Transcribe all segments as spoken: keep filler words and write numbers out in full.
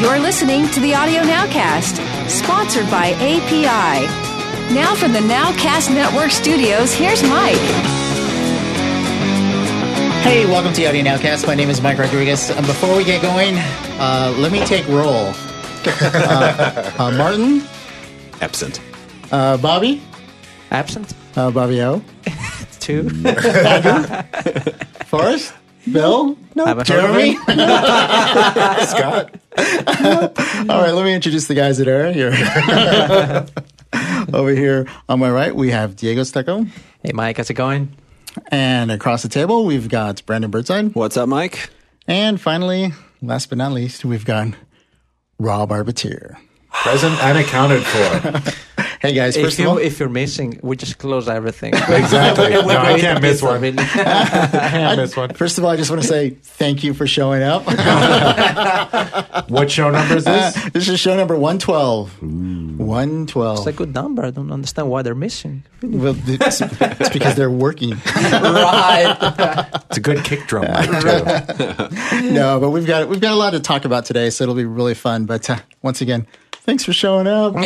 You're listening to the Audio Nowcast, sponsored by A P I. Now from the Nowcast Network studios, here's Mike. Hey, welcome to the Audio Nowcast. My name is Mike Rodriguez. And before we get going, uh, let me take roll. Uh, uh, Martin? Absent. Uh, Bobby? Absent. Uh, Bobby O? Two. Andrew? Forrest? Bill? No. Jeremy? Scott? All right, let me introduce the guys that are here. Over here on my right, we have Diego Stecco. Hey, Mike, how's it going? And across the table, we've got Brandon Birdside. What's up, Mike? And finally, last but not least, we've got Rob Arbitier. Present and accounted for. Hey guys, first If, you, of all, if you're missing, we just close everything. Exactly. No, I can't miss one. Really. I can't miss one. first of all, I just want to say thank you for showing up. What show number is this? Uh, this is show number one twelve. one twelve. It's a good number. I don't understand why they're missing. Well, it's, it's because they're working. Right. It's a good kick drum, Mike, too. No, but we've got we've got a lot to talk about today, so it'll be really fun. But uh, once again, thanks for showing up.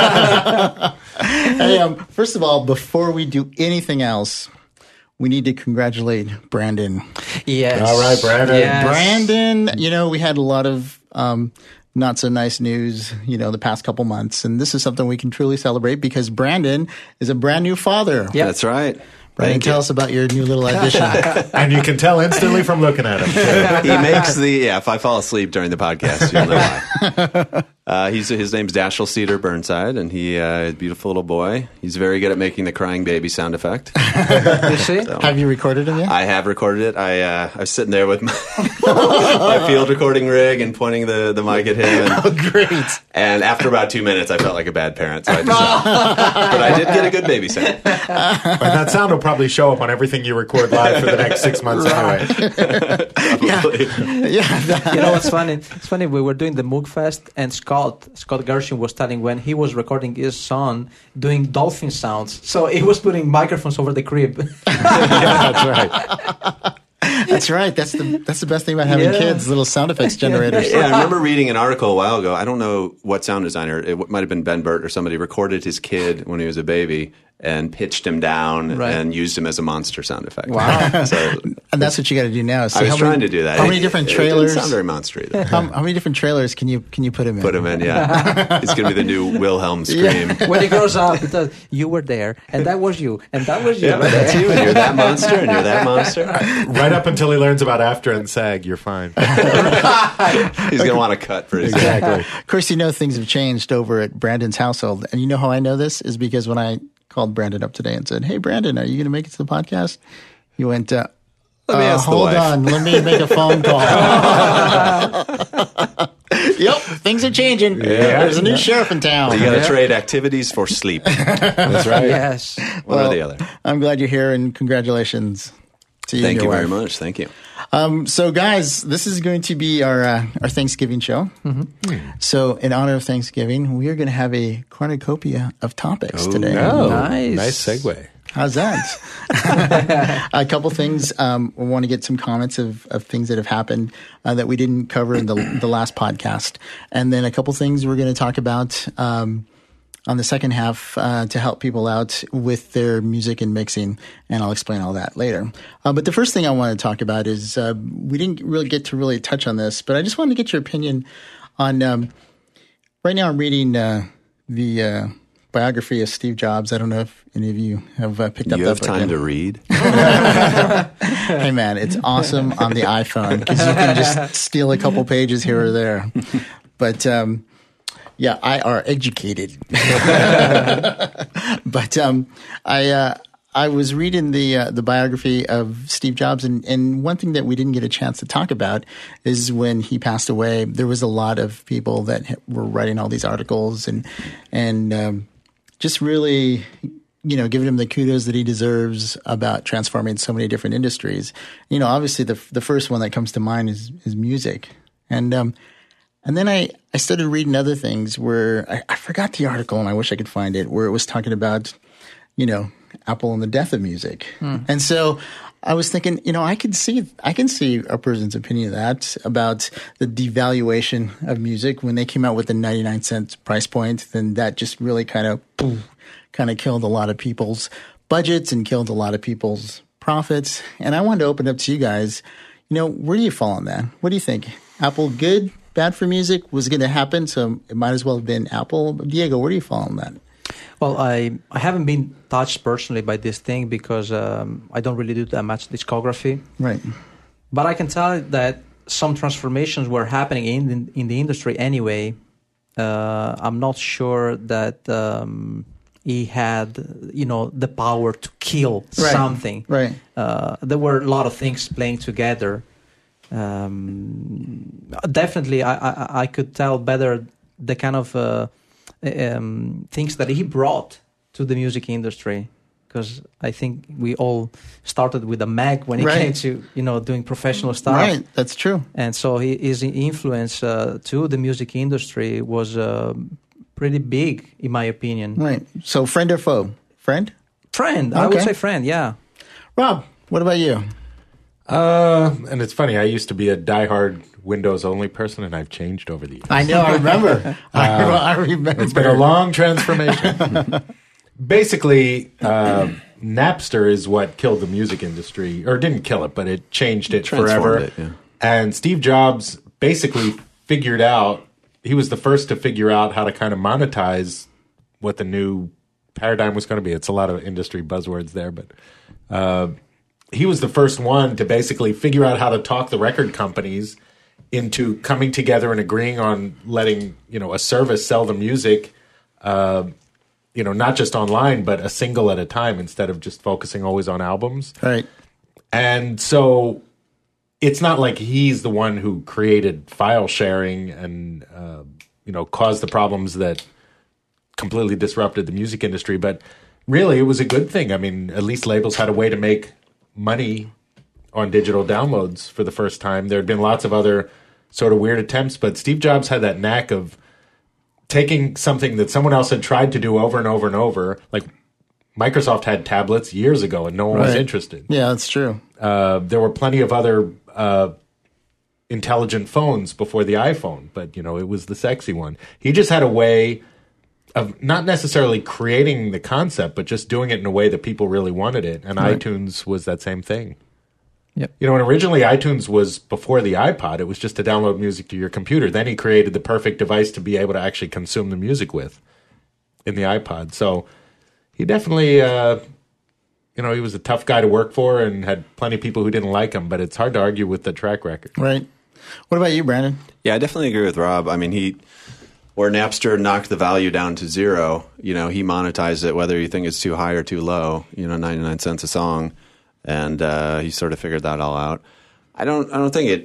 Hey, um, first of all, before we do anything else, we need to congratulate Brandon. Yes. All right, Brandon. Yes. Brandon, you know, we had a lot of um, not so nice news, you know, the past couple months, and this is something we can truly celebrate because Brandon is a brand new father. Yep. That's right. Brandon, Thank tell you. us about your new little addition. And you can tell instantly from looking at him, too. He makes the, yeah, if I fall asleep during the podcast, you'll know why. Uh, he's, his name's Dashiell Cedar Burnside, and he uh, is a beautiful little boy. He's very good at making the crying baby sound effect. You see? So, Have you recorded him yet? I have recorded it. I, uh, I was sitting there with my, my field recording rig and pointing the, the mic at him. And, Oh, great. and after about two minutes, I felt like a bad parent, so I decided. But I did get a good baby sound. But that sound will probably show up on everything you record live for the next six months anyway. Probably. Yeah. that- You know what's funny? It's funny. We were doing the Moogfest, and Scott Scott Gershon was telling when he was recording his son doing dolphin sounds. So he was putting microphones over the crib. Yeah, that's right. That's right. That's the that's the best thing about having Yeah. kids, little sound effects generators. Yeah, I remember reading an article a while ago. I don't know what sound designer, it might have been Ben Burt or somebody, recorded his kid when he was a baby and pitched him down Right. and used him as a monster sound effect. Wow. So And that's what you got to do now. So I was how trying many, to do that. How It- many different it, trailers? It didn't sound very monstery, though. how, how many different trailers can you can you put him in? Put him in, yeah. It's going to be the new Wilhelm scream. When he grows up, he does, you were there, and that was you, and that was you. Yeah, that's you, and you're that monster, and you're that monster. Right up until he learns about after and SAG, you're fine. He's going to want to cut for his Exactly. Of course, you know things have changed over at Brandon's household, and you know how I know this is because when I called Brandon up today and said, "Hey, Brandon, are you going to make it to the podcast?" He went, uh, Let me uh, ask the "Hold wife." on, let me make a phone call." Yep, things are changing. There's a new sheriff in town. You got to trade activities for sleep. That's right. Yes. One Well, or the other. I'm glad you're here, and congratulations to you. Thank and you your very wife. much. Thank you. Um, so, guys, this is going to be our uh, our Thanksgiving show. Mm-hmm. So, in honor of Thanksgiving, we are going to have a cornucopia of topics today. Oh, Nice. nice segue. How's that? A couple things. Um, we want to get some comments of, of things that have happened uh, that we didn't cover in the the last podcast, and then a couple things we're going to talk about um, on the second half uh, to help people out with their music and mixing, and I'll explain all that later. Uh, but the first thing I want to talk about is uh, we didn't really get to really touch on this, but I just wanted to get your opinion on. Um, right now, I'm reading uh, the. Uh, biography of Steve Jobs. I don't know if any of you have uh, picked up You that have book time yet. to read? Hey man, it's awesome on the iPhone because you can just steal a couple pages here or there. But um, yeah, I are educated. But um, I uh, I was reading the uh, the biography of Steve Jobs, and, and one thing that we didn't get a chance to talk about is when he passed away. There was a lot of people that were writing all these articles and and um, just really, you know, giving him the kudos that he deserves about transforming so many different industries. You know, obviously the the first one that comes to mind is is music, and um, and then I, I started reading other things where I, I forgot the article and I wish I could find it, where it was talking about, you know, Apple and the death of music. Hmm. And so I was thinking, you know, I could see, I can see a person's opinion of that about the devaluation of music when they came out with the ninety-nine cent price point. Then that just really kind of, kind of killed a lot of people's budgets and killed a lot of people's profits. And I wanted to open up to you guys. You know, where do you fall on that? What do you think? Apple good, bad for music? Was going to happen, so it might as well have been Apple. Diego, where do you fall on that? Well, I, I haven't been touched personally by this thing because um, I don't really do that much discography. Right. But I can tell that some transformations were happening in in the industry anyway. Uh, I'm not sure that um, he had, you know, the power to kill right. something. Right. Uh, there were a lot of things playing together. Um, definitely, I, I, I could tell better the kind of uh, um, things that he brought to the music industry, because I think we all started with a Mac when it right. came to, you know, doing professional stuff. Right, that's true. And so he, his influence uh, to the music industry was uh, pretty big, in my opinion. Right. So friend or foe? Friend? Friend. Okay. I would say friend, yeah. Rob, what about you? Uh, and it's funny, I used to be a diehard Windows-only person, and I've changed over the years. I know, I remember. I, I remember. It's been a long transformation. Basically, uh, Napster is what killed the music industry, or didn't kill it, but it changed it forever. It, yeah. And Steve Jobs basically figured out, he was the first to figure out how to kind of monetize what the new paradigm was going to be. It's a lot of industry buzzwords there, but uh, he was the first one to basically figure out how to talk the record companies into coming together and agreeing on letting, you know, a service sell the music, uh, you know, not just online, but a single at a time instead of just focusing always on albums. Right. And so it's not like he's the one who created file sharing and, uh, you know, caused the problems that completely disrupted the music industry. But really, it was a good thing. I mean, at least labels had a way to make money on digital downloads for the first time. There had been lots of other sort of weird attempts, but Steve Jobs had that knack of taking something that someone else had tried to do over and over and over. Like Microsoft had tablets years ago and no one right. was interested. Yeah, that's true. Uh, there were plenty of other uh, intelligent phones before the iPhone, but you know, it was the sexy one. He just had a way of not necessarily creating the concept, but just doing it in a way that people really wanted it. And right. iTunes was that same thing. Yep. You know, and originally iTunes was before the iPod. It was just to download music to your computer. Then he created the perfect device to be able to actually consume the music with in the iPod. So he definitely, uh, you know, he was a tough guy to work for and had plenty of people who didn't like him, but it's hard to argue with the track record. Right. What about you, Brandon? Yeah, I definitely agree with Rob. I mean, he... Where Napster knocked the value down to zero, you know, he monetized it whether you think it's too high or too low, you know, ninety-nine cents a song. And uh, he sort of figured that all out. I don't I don't think it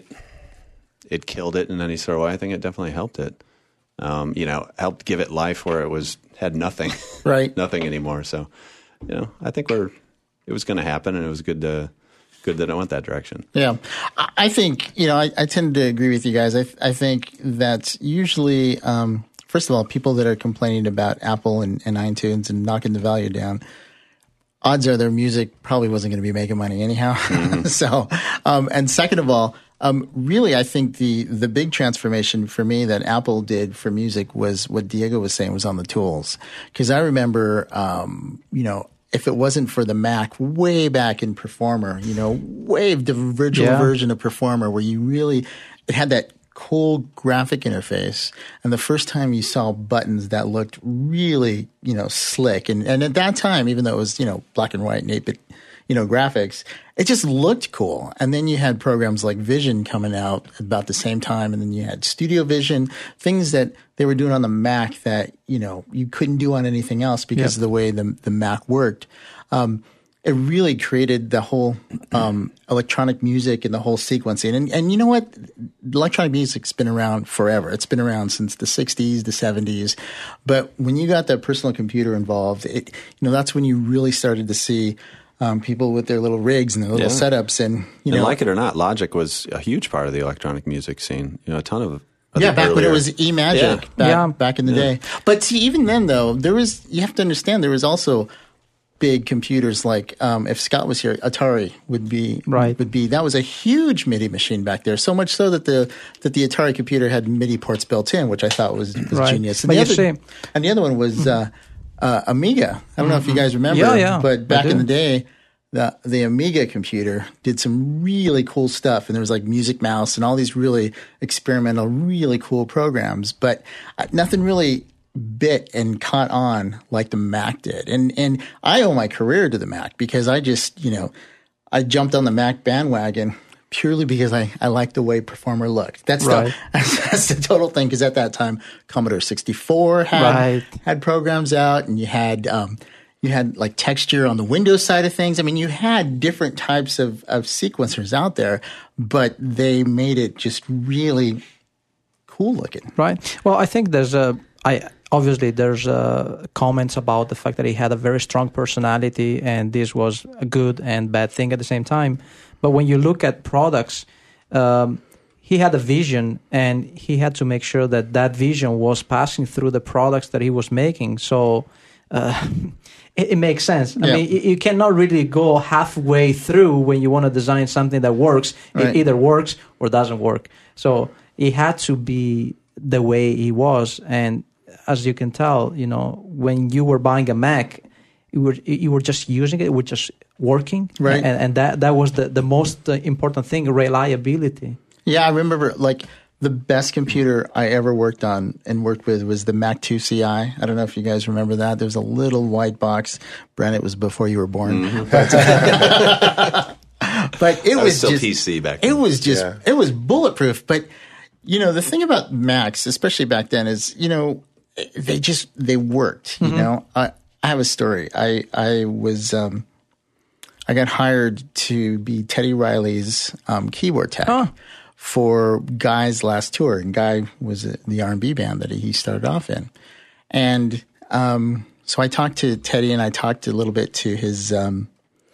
it killed it in any sort of way. I think it definitely helped it. Um, you know, helped give it life where it was had nothing. Right. Nothing anymore. So, you know, I think we're it was going to happen, and it was good to good that it went that direction. Yeah. I think, you know, I, I tend to agree with you guys. I, I think that usually, um, first of all, people that are complaining about Apple and, and iTunes and knocking the value down, odds are their music probably wasn't going to be making money anyhow. Mm-hmm. so, um, and second of all, um, really, I think the, the big transformation for me that Apple did for music was what Diego was saying was on the tools. Cause I remember, um, you know, if it wasn't for the Mac way back in Performer, you know, way the original yeah. version of Performer where you really, it had that cool graphic interface. And the first time you saw buttons that looked really, you know, slick. And, and at that time, even though it was, you know, black and white and eight-bit, you know, graphics, it just looked cool. And then you had programs like Vision coming out about the same time. And then you had Studio Vision, things that they were doing on the Mac that, you know, you couldn't do on anything else because yeah. of the way the, the Mac worked. Um, it really created the whole um, electronic music and the whole sequencing. And, and you know what? Electronic music's been around forever. It's been around since the sixties, the seventies. But when you got that personal computer involved, it, you know, that's when you really started to see Um, people with their little rigs and their little yeah. setups, and you know, and like it or not, Logic was a huge part of the electronic music scene. You know, a ton of yeah, back earlier. when it was eMagic, yeah. back yeah. back in the yeah. day. But see, even then, though, there was you have to understand there was also big computers like um, if Scott was here, Atari would be Right. would be that was a huge MIDI machine back there. So much so that the that the Atari computer had MIDI ports built in, which I thought was, was Right. genius. And But the, you other, see- and the other one was uh, uh, Amiga. I don't know if you guys remember, Yeah, yeah, but I back in do. the day, the the Amiga computer did some really cool stuff, and there was like Music Mouse and all these really experimental, really cool programs. But uh, nothing really bit and caught on like the Mac did. And and I owe my career to the Mac because I just, you know, I jumped on the Mac bandwagon purely because I, I liked the way Performer looked. That's Right. the that's the total thing, because at that time Commodore sixty-four had Right. had programs out, and you had um you had like texture on the Windows side of things. I mean, you had different types of, of sequencers out there, but they made it just really cool looking. Right. Well, I think there's a I obviously there's uh, comments about the fact that he had a very strong personality, and this was a good and bad thing at the same time. But when you look at products, um, he had a vision, and he had to make sure that that vision was passing through the products that he was making. So uh, it, it makes sense. I Yeah. mean, you, you cannot really go halfway through when you want to design something that works. Right. It either works or doesn't work. So it had to be the way he was. And as you can tell, you know, when you were buying a Mac, you were you were just using it, it was just working, Right. And, and that that was the the most uh, important thing: reliability. Yeah, I remember like the best computer I ever worked on and worked with was the Mac two C I. I don't know if you guys remember that. There was a little white box. Brent, it was before you were born. But, but it I was was still just P C back It then. was just Yeah. it was bulletproof. But you know, the thing about Macs, especially back then, is you know they just they worked. You know, I I have a story. I I was. Um, I got hired to be Teddy Riley's um, keyboard tech Oh. for Guy's last tour. And Guy was uh, the R and B band that he started off in. And um, so I talked to Teddy, and I talked a little bit to his um,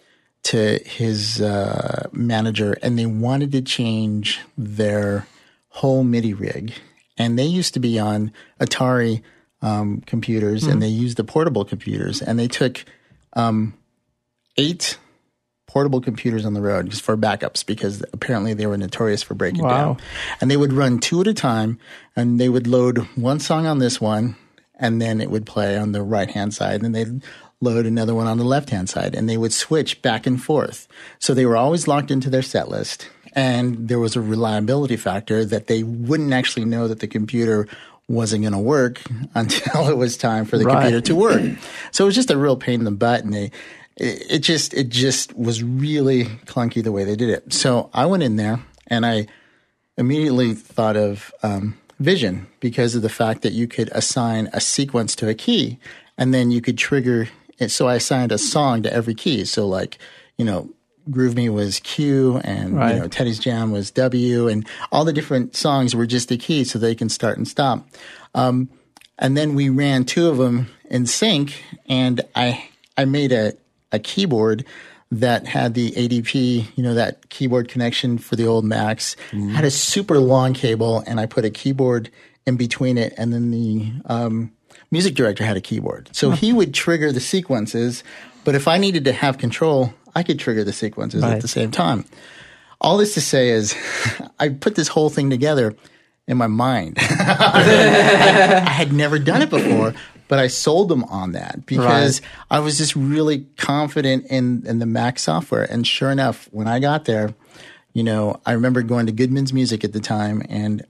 to his uh, manager, and they wanted to change their whole MIDI rig. And they used to be on Atari um, computers, and they used the portable computers, and they took um, eight portable computers on the road just for backups, because apparently they were notorious for breaking Wow. down. And they would run two at a time, and they would load one song on this one, and then it would play on the right-hand side, and they'd load another one on the left-hand side, and they would switch back and forth. So they were always locked into their set list, and there was a reliability factor that they wouldn't actually know that the computer wasn't going to work until it was time for the Right. computer to work. So it was just a real pain in the butt, and they it, it just it just was really clunky the way they did it. So I went in there, and I immediately thought of um, Vision, because of the fact that you could assign a sequence to a key, and then you could trigger it. So I assigned a song to every key. So like, you know, Groove Me was Q, and Right. you know, Teddy's Jam was W, and all the different songs were just a key, so they can start and stop. Um, and then we ran two of them in sync, and I I made a, a keyboard that had the A D P, you know, that keyboard connection for the old Macs, had a super long cable, and I put a keyboard in between it, and then the um, music director had a keyboard. So he would trigger the sequences, but if I needed to have control, I could trigger the sequences Right. at the same time. All this to say is I put this whole thing together in my mind. I, I had never done it before, but I sold them on that because Right. I was just really confident in, in the Mac software. And sure enough, when I got there, you know, I remember going to Goodman's Music at the time, and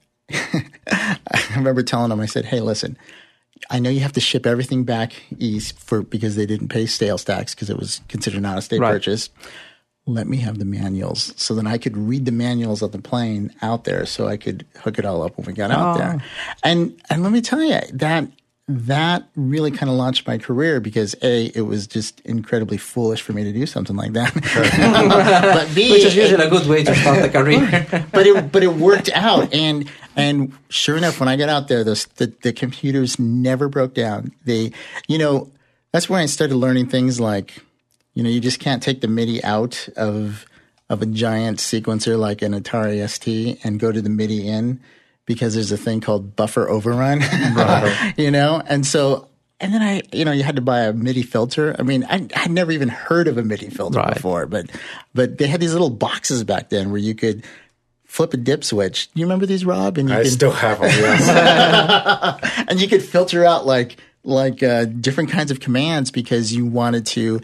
I remember telling them, I said, hey, listen, I know you have to ship everything back east for because they didn't pay sales tax because it was considered not a state Right. purchase. Let me have the manuals, so then I could read the manuals on the plane out there, so I could hook it all up when we got out Oh. there. And and let me tell you, that that really kind of launched my career, because A, it was just incredibly foolish for me to do something like that. But B, Which is usually a good way to start a career. but it but it worked out, and and sure enough, when I got out there, the, the the computers never broke down. They, you know, that's when I started learning things like, you know, you just can't take the MIDI out of of a giant sequencer like an Atari S T and go to the MIDI in, because there's a thing called buffer overrun. You know, and so and then I, you know, you had to buy a MIDI filter. I mean, I had never even heard of a MIDI filter Right. before, but but they had these little boxes back then where you could flip a dip switch. Do you remember these, Rob? And you I could, still have them. Yes. and you could filter out like like uh, different kinds of commands because you wanted to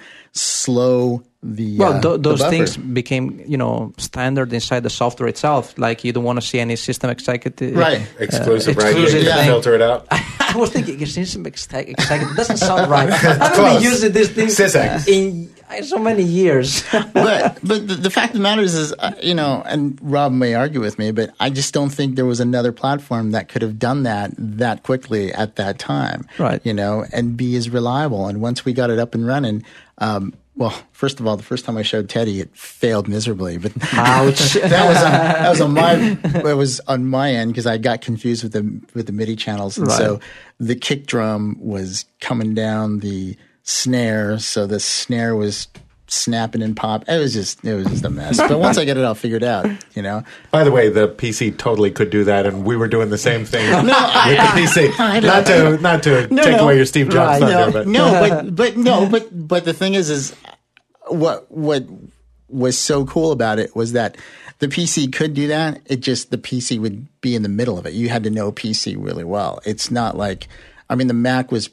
slow the Well, uh, th- the those buffer. things became, you know, standard inside the software itself. Like you don't want to see any system executive. Right. Exclusive, Uh, right? You exclusive can thing. filter it out. I was thinking system executive. It doesn't sound right. I haven't Close. been using this thing Sysex. in in so many years. but but the, the fact of the matter is, is uh, you know, and Rob may argue with me, but I just don't think there was another platform that could have done that that quickly at that time, Right. You know, and be as reliable. And once we got it up and running, um, well, first of all, the first time I showed Teddy, it failed miserably. But Ouch. that was on, that was on my it was on my end because I got confused with the with the MIDI channels, and Right. so the kick drum was coming down the snare, so the snare was snapping and pop. It was just it was just a mess. But once I get it all figured out, you know. By the way, the P C totally could do that, and we were doing the same thing No, I- with the P C. I know. Not to not to No, take no. away your Steve Jobs Right. thunder, No, but no, but but no, but but the thing is, is what what was so cool about it was that the P C could do that. It just the P C would be in the middle of it. You had to know P C really well. It's not like, I mean, the Mac was.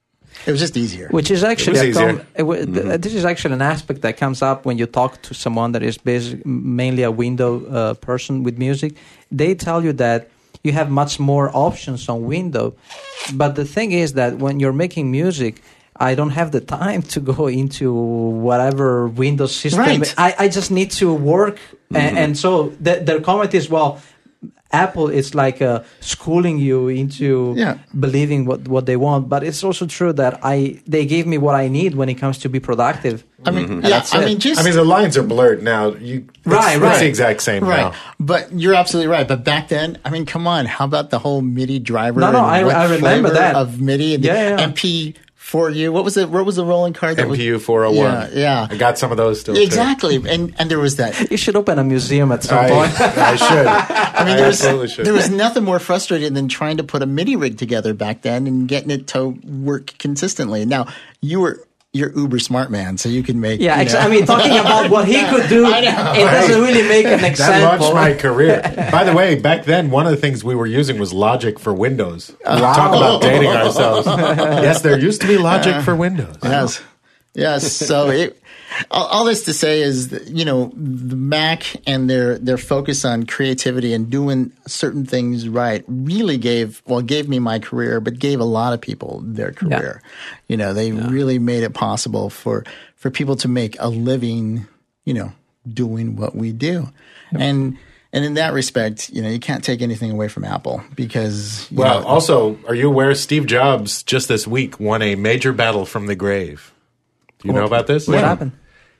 It was just easier. Which is actually It was a com- easier. it w- th- this is actually an aspect that comes up when you talk to someone that is basic, mainly a window uh, person with music. They tell you that you have much more options on window, but the thing is that when you're making music, I don't have the time to go into whatever Windows system. Right. I, I just need to work, and, and so the, their comment is, well, Apple is like uh, schooling you into Yeah. believing what, what they want, but it's also true that I they gave me what I need when it comes to be productive. I mean, And yeah, that's I it. mean, just I mean the lines are blurred now. You it's, Right, It's right. the exact same right. now. But you're absolutely right. But back then, I mean, come on, how about the whole MIDI driver? No, no, and I- what I remember flavor that. of MIDI and Yeah, the yeah. M P four U. What was it? What was the rolling card? That M P U was, four oh one. Yeah, yeah. I got some of those still. too. Exactly, and and there was that. You should open a museum at some I, point. I should. I mean, I there was, absolutely should. there was nothing more frustrating than trying to put a MIDI rig together back then and getting it to work consistently. Now, you were you're uber smart, man, so you can make. Yeah, you ex- know. I mean, talking about what he could do, I know, it doesn't really make an That example. launched my career. By the way, back then, one of the things we were using was Logic for Windows. Talk about dating ourselves. Yes, there used to be Logic for Windows. Yes. Yes. So it, all, all this to say is, that, you know, the Mac and their their focus on creativity and doing certain things right really gave well gave me my career, but gave a lot of people their career. You know, they really made it possible for for people to make a living, you know, doing what we do, and. And in that respect, you know, you can't take anything away from Apple because, you Well, know, also, are you aware Steve Jobs just this week won a major battle from the grave? Do you know about this? What happened?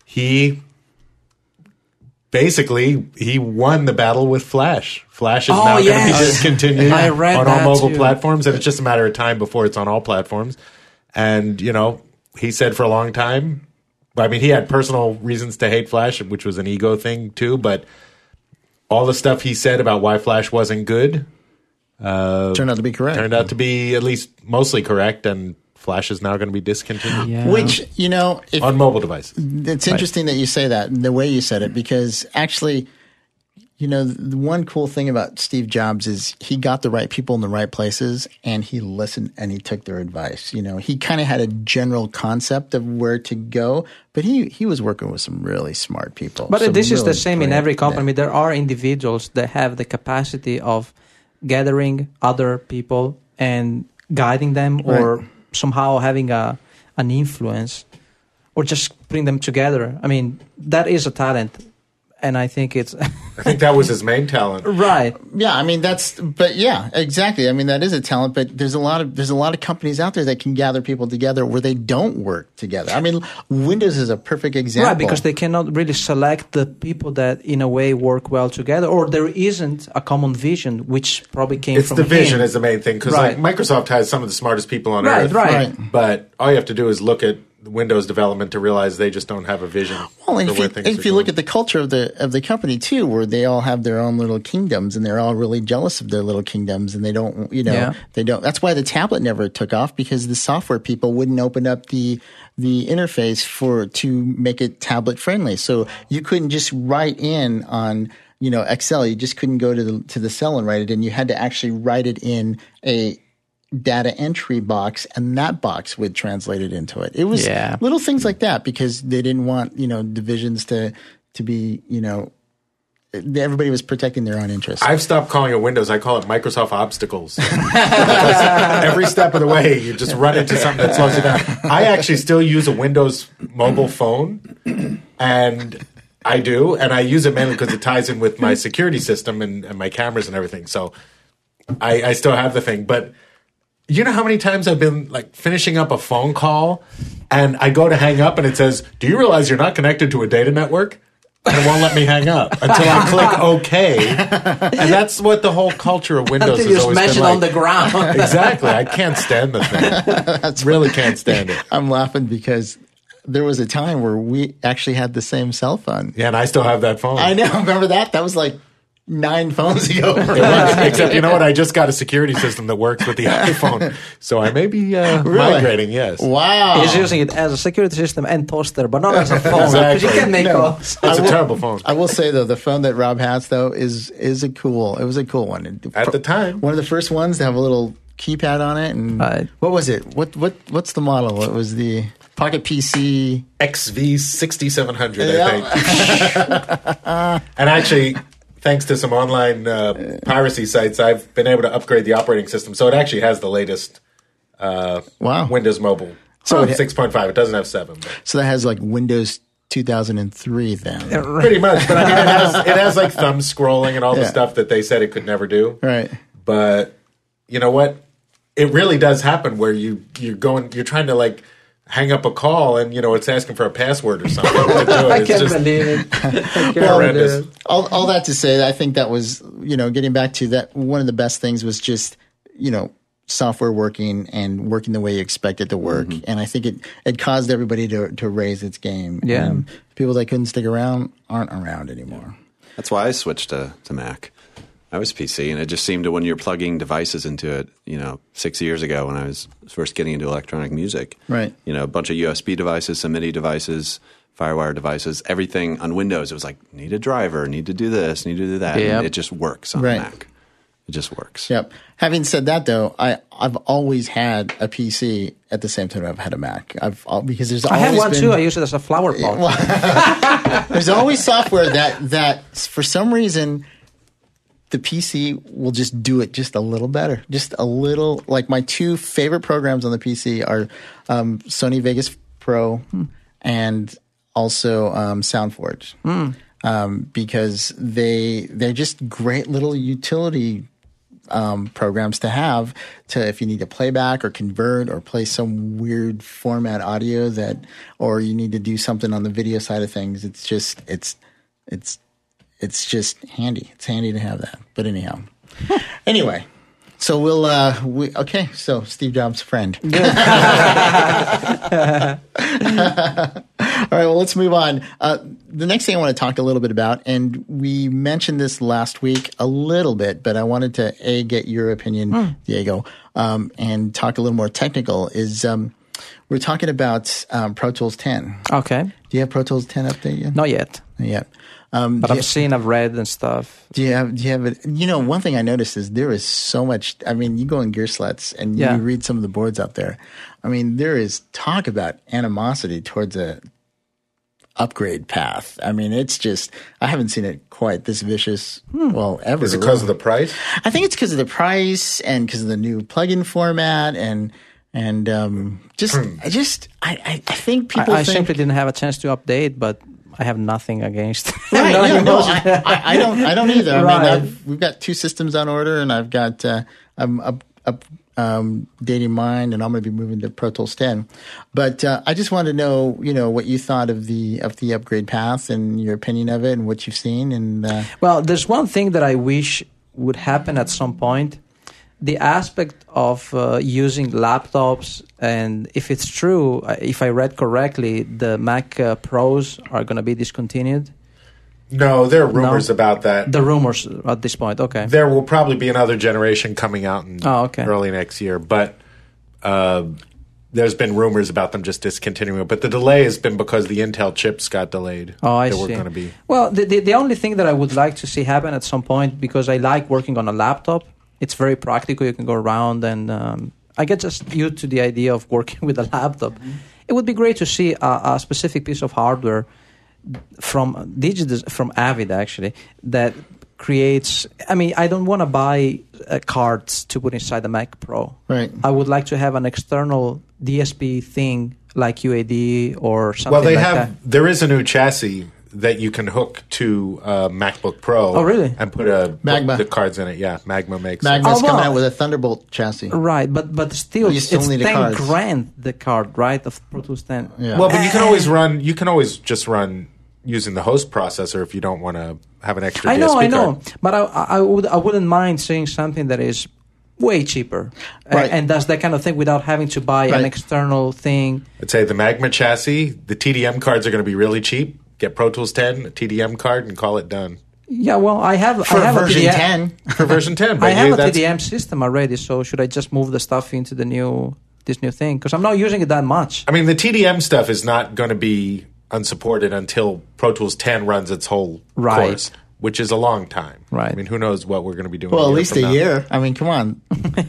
He basically he won the battle with Flash. Flash is Oh, now going to be yes. discontinued I read on all that mobile too. platforms, and it's just a matter of time before it's on all platforms. And you know, he said for a long time. I mean, he had personal reasons to hate Flash, which was an ego thing too. But all the stuff he said about why Flash wasn't good turned out to be correct. turned out to be at least mostly correct, and Flash is now going to be discontinued Yeah. Which, you know, if, on mobile devices. it's interesting that you say that, the way you said it, because actually, you know, the one cool thing about Steve Jobs is he got the right people in the right places and he listened and he took their advice. You know, he kind of had a general concept of where to go, but he, he was working with some really smart people. But some this is the really same in great- every company. yeah. There are individuals that have the capacity of gathering other people and guiding them, or Right. somehow having a an influence, or just bring them together. I mean, that is a talent, and I think it's I think that was his main talent. right. Yeah, I mean that's, but yeah, exactly. I mean that is a talent, but there's a lot of there's a lot of companies out there that can gather people together where they don't work together. I mean, Windows is a perfect example, Right, because they cannot really select the people that, in a way, work well together, or there isn't a common vision, which probably came It's from the vision him. is the main thing, because Right. like Microsoft has some of the smartest people on Right, earth. right. Right. But all you have to do is look at Windows development to realize they just don't have a vision. Well, and for if where you, things if are you look going. at the culture of the of the company too, where they all have their own little kingdoms, and they're all really jealous of their little kingdoms, and they don't, you know, Yeah. they don't. That's why the tablet never took off, because the software people wouldn't open up the the interface for to make it tablet friendly. So you couldn't just write in on, you know, Excel. You just couldn't go to the to the cell and write it in. You had to actually write it in a data entry box, and that box would translate it into it. It was Yeah. little things like that, because they didn't want, you know, divisions to to be, you know, everybody was protecting their own interests. I've stopped calling it Windows. I call it Microsoft obstacles. Because every step of the way, you just run into something that slows you down. I actually still use a Windows mobile phone, and I do, and I use it mainly because it ties in with my security system and, and my cameras and everything. So I, I still have the thing, but you know how many times I've been like finishing up a phone call and I go to hang up and it says, "Do you realize you're not connected to a data network?" And it won't let me hang up until I click OK. And that's what the whole culture of Windows Until you has always smash been it like. on the ground. Exactly. I can't stand the thing. That's really can't stand it. I'm laughing because there was a time where we actually had the same cell phone. Yeah, and I still have that phone. I know. Remember that? That was like nine phones ago. It was. Except, you know what? I just got a security system that works with the iPhone. So I may be uh, Really? migrating, yes. Wow. He's using it as a security system and toaster, but not as a phone. Because Exactly. you can make No. calls. It's a will- terrible phone. I will say though, the phone that Rob has though is is a cool. It was a cool one. It- At the time. one of the first ones to have a little keypad on it. And Right. what was it? What what what's the model? What was the Pocket P C? X V sixty-seven hundred, Yeah. I think. And actually, thanks to some online uh, piracy sites, I've been able to upgrade the operating system. So it actually has the latest uh, Wow. Windows Mobile. So So it- six point five. It doesn't have seven. But So that has like Windows two thousand three then. pretty much. But I mean, it has, it has like thumb scrolling and all the Yeah. stuff that they said it could never do. Right. But you know what? It really does happen where you you're going, you're trying to like hang up a call, and you know it's asking for a password or something to do it. I It's can't just believe it. I can't horrendous. believe it. all, all that to say, I think that was, you know, getting back to that, one of the best things was just, you know, software working and working the way you expect it to work. And I think it, it caused everybody to, to raise its game. Yeah. And people that couldn't stick around aren't around anymore. That's why I switched to, to Mac. I was P C, and it just seemed to, when you're plugging devices into it, you know, six years ago when I was first getting into electronic music, Right. you know, a bunch of U S B devices, some MIDI devices, FireWire devices, everything on Windows, it was like, need a driver, need to do this, need to do that. Yep. And it just works on Right. Mac. It just works. Yep. Having said that, though, I I've always had a P C at the same time I've had a Mac. I've al- because there's I always have one been, too. I use it as a flower pot. there's always software that that for some reason the P C will just do it just a little better, just a little. Like my two favorite programs on the P C are um, Sony Vegas Pro and also um, SoundForge, um, because they they're just great little utility um, programs to have to if you need to playback or convert or play some weird format audio that, or you need to do something on the video side of things. It's just it's it's it's just handy. It's handy to have that. But anyhow, anyway. So we'll uh we okay, so Steve Jobs' friend. All right, well let's move on. Uh the next thing I want to talk a little bit about, and we mentioned this last week a little bit, but I wanted to A, get your opinion, Diego, um, and talk a little more technical, is um we're talking about um, Pro Tools ten. Okay. Do you have Pro Tools ten update yet? Not yet. Not yet. Um, But do I've you- seen, I've read and stuff. Do you have? Do you have it? You know, one thing I noticed is there is so much. I mean, you go in Gearslutz and Yeah. you read some of the boards out there. I mean, there is talk about animosity towards a upgrade path. I mean, it's just I haven't seen it quite this vicious. Well, ever. is it because of the price? I think it's because of the price and because of the new plugin format and and um, just I just I I, I think people. I, I think, simply didn't have a chance to update, but I have nothing against. Right, No, yeah, you no, know. I, I, I don't. I don't either. I Right. mean, I've, we've got two systems on order, and I've got uh, I'm up, up um, dating mine, and I'm going to be moving to Pro Tools ten. But uh, I just wanted to know, you know, what you thought of the of the upgrade path and your opinion of it, and what you've seen. And uh, Well, there's one thing that I wish would happen at some point. the aspect of uh, using laptops, and if it's true, uh, if I read correctly, the Mac uh, Pros are going to be discontinued. No, there are rumors No? about that. The rumors at this point, okay. There will probably be another generation coming out in Oh, okay. early next year, but uh, there's been rumors about them just discontinuing it. But the delay has been because the Intel chips got delayed. Oh, I that see. were going to be. Well, the, the the only thing that I would like to see happen at some point, because I like working on a laptop, it's very practical. You can go around, and um, I get just used to the idea of working with a laptop. Mm-hmm. It would be great to see a, a specific piece of hardware from Digital, from Avid actually, that creates. I mean, I don't want to buy uh, cards to put inside the Mac Pro. Right. I would like to have an external D S P thing like U A D or something Well, they like have. that. There is a new chassis that you can hook to a MacBook Pro. Oh, really? And put a Magma. put the cards in it. Yeah, Magma makes it. Magma's Oh, well. coming out with a Thunderbolt chassis. Right, but but still, You it's still need the ten cards. grand the card, right, of Pro Tools ten. Yeah. Well, but you can always run. You can always just run using the host processor if you don't want to have an extra. I know, D S P I know, card. but I, I would I wouldn't mind seeing something that is way cheaper a- Right. and does that kind of thing without having to buy an Right. external thing. I'd say the Magma chassis, the T D M cards are going to be really cheap. Get Pro Tools ten, a T D M card, and call it done Yeah, well, I have For I have version a T D M, ten. for version ten. But I have you, a T that's- D M system already, so should I just move the stuff into the new this new thing? Because I'm not using it that much. I mean, the T D M stuff is not going to be unsupported until Pro Tools ten runs its whole Right. course, which is a long time. Right. I mean, who knows what we're going to be doing? Well, a at year least from a now. year. I mean, come on.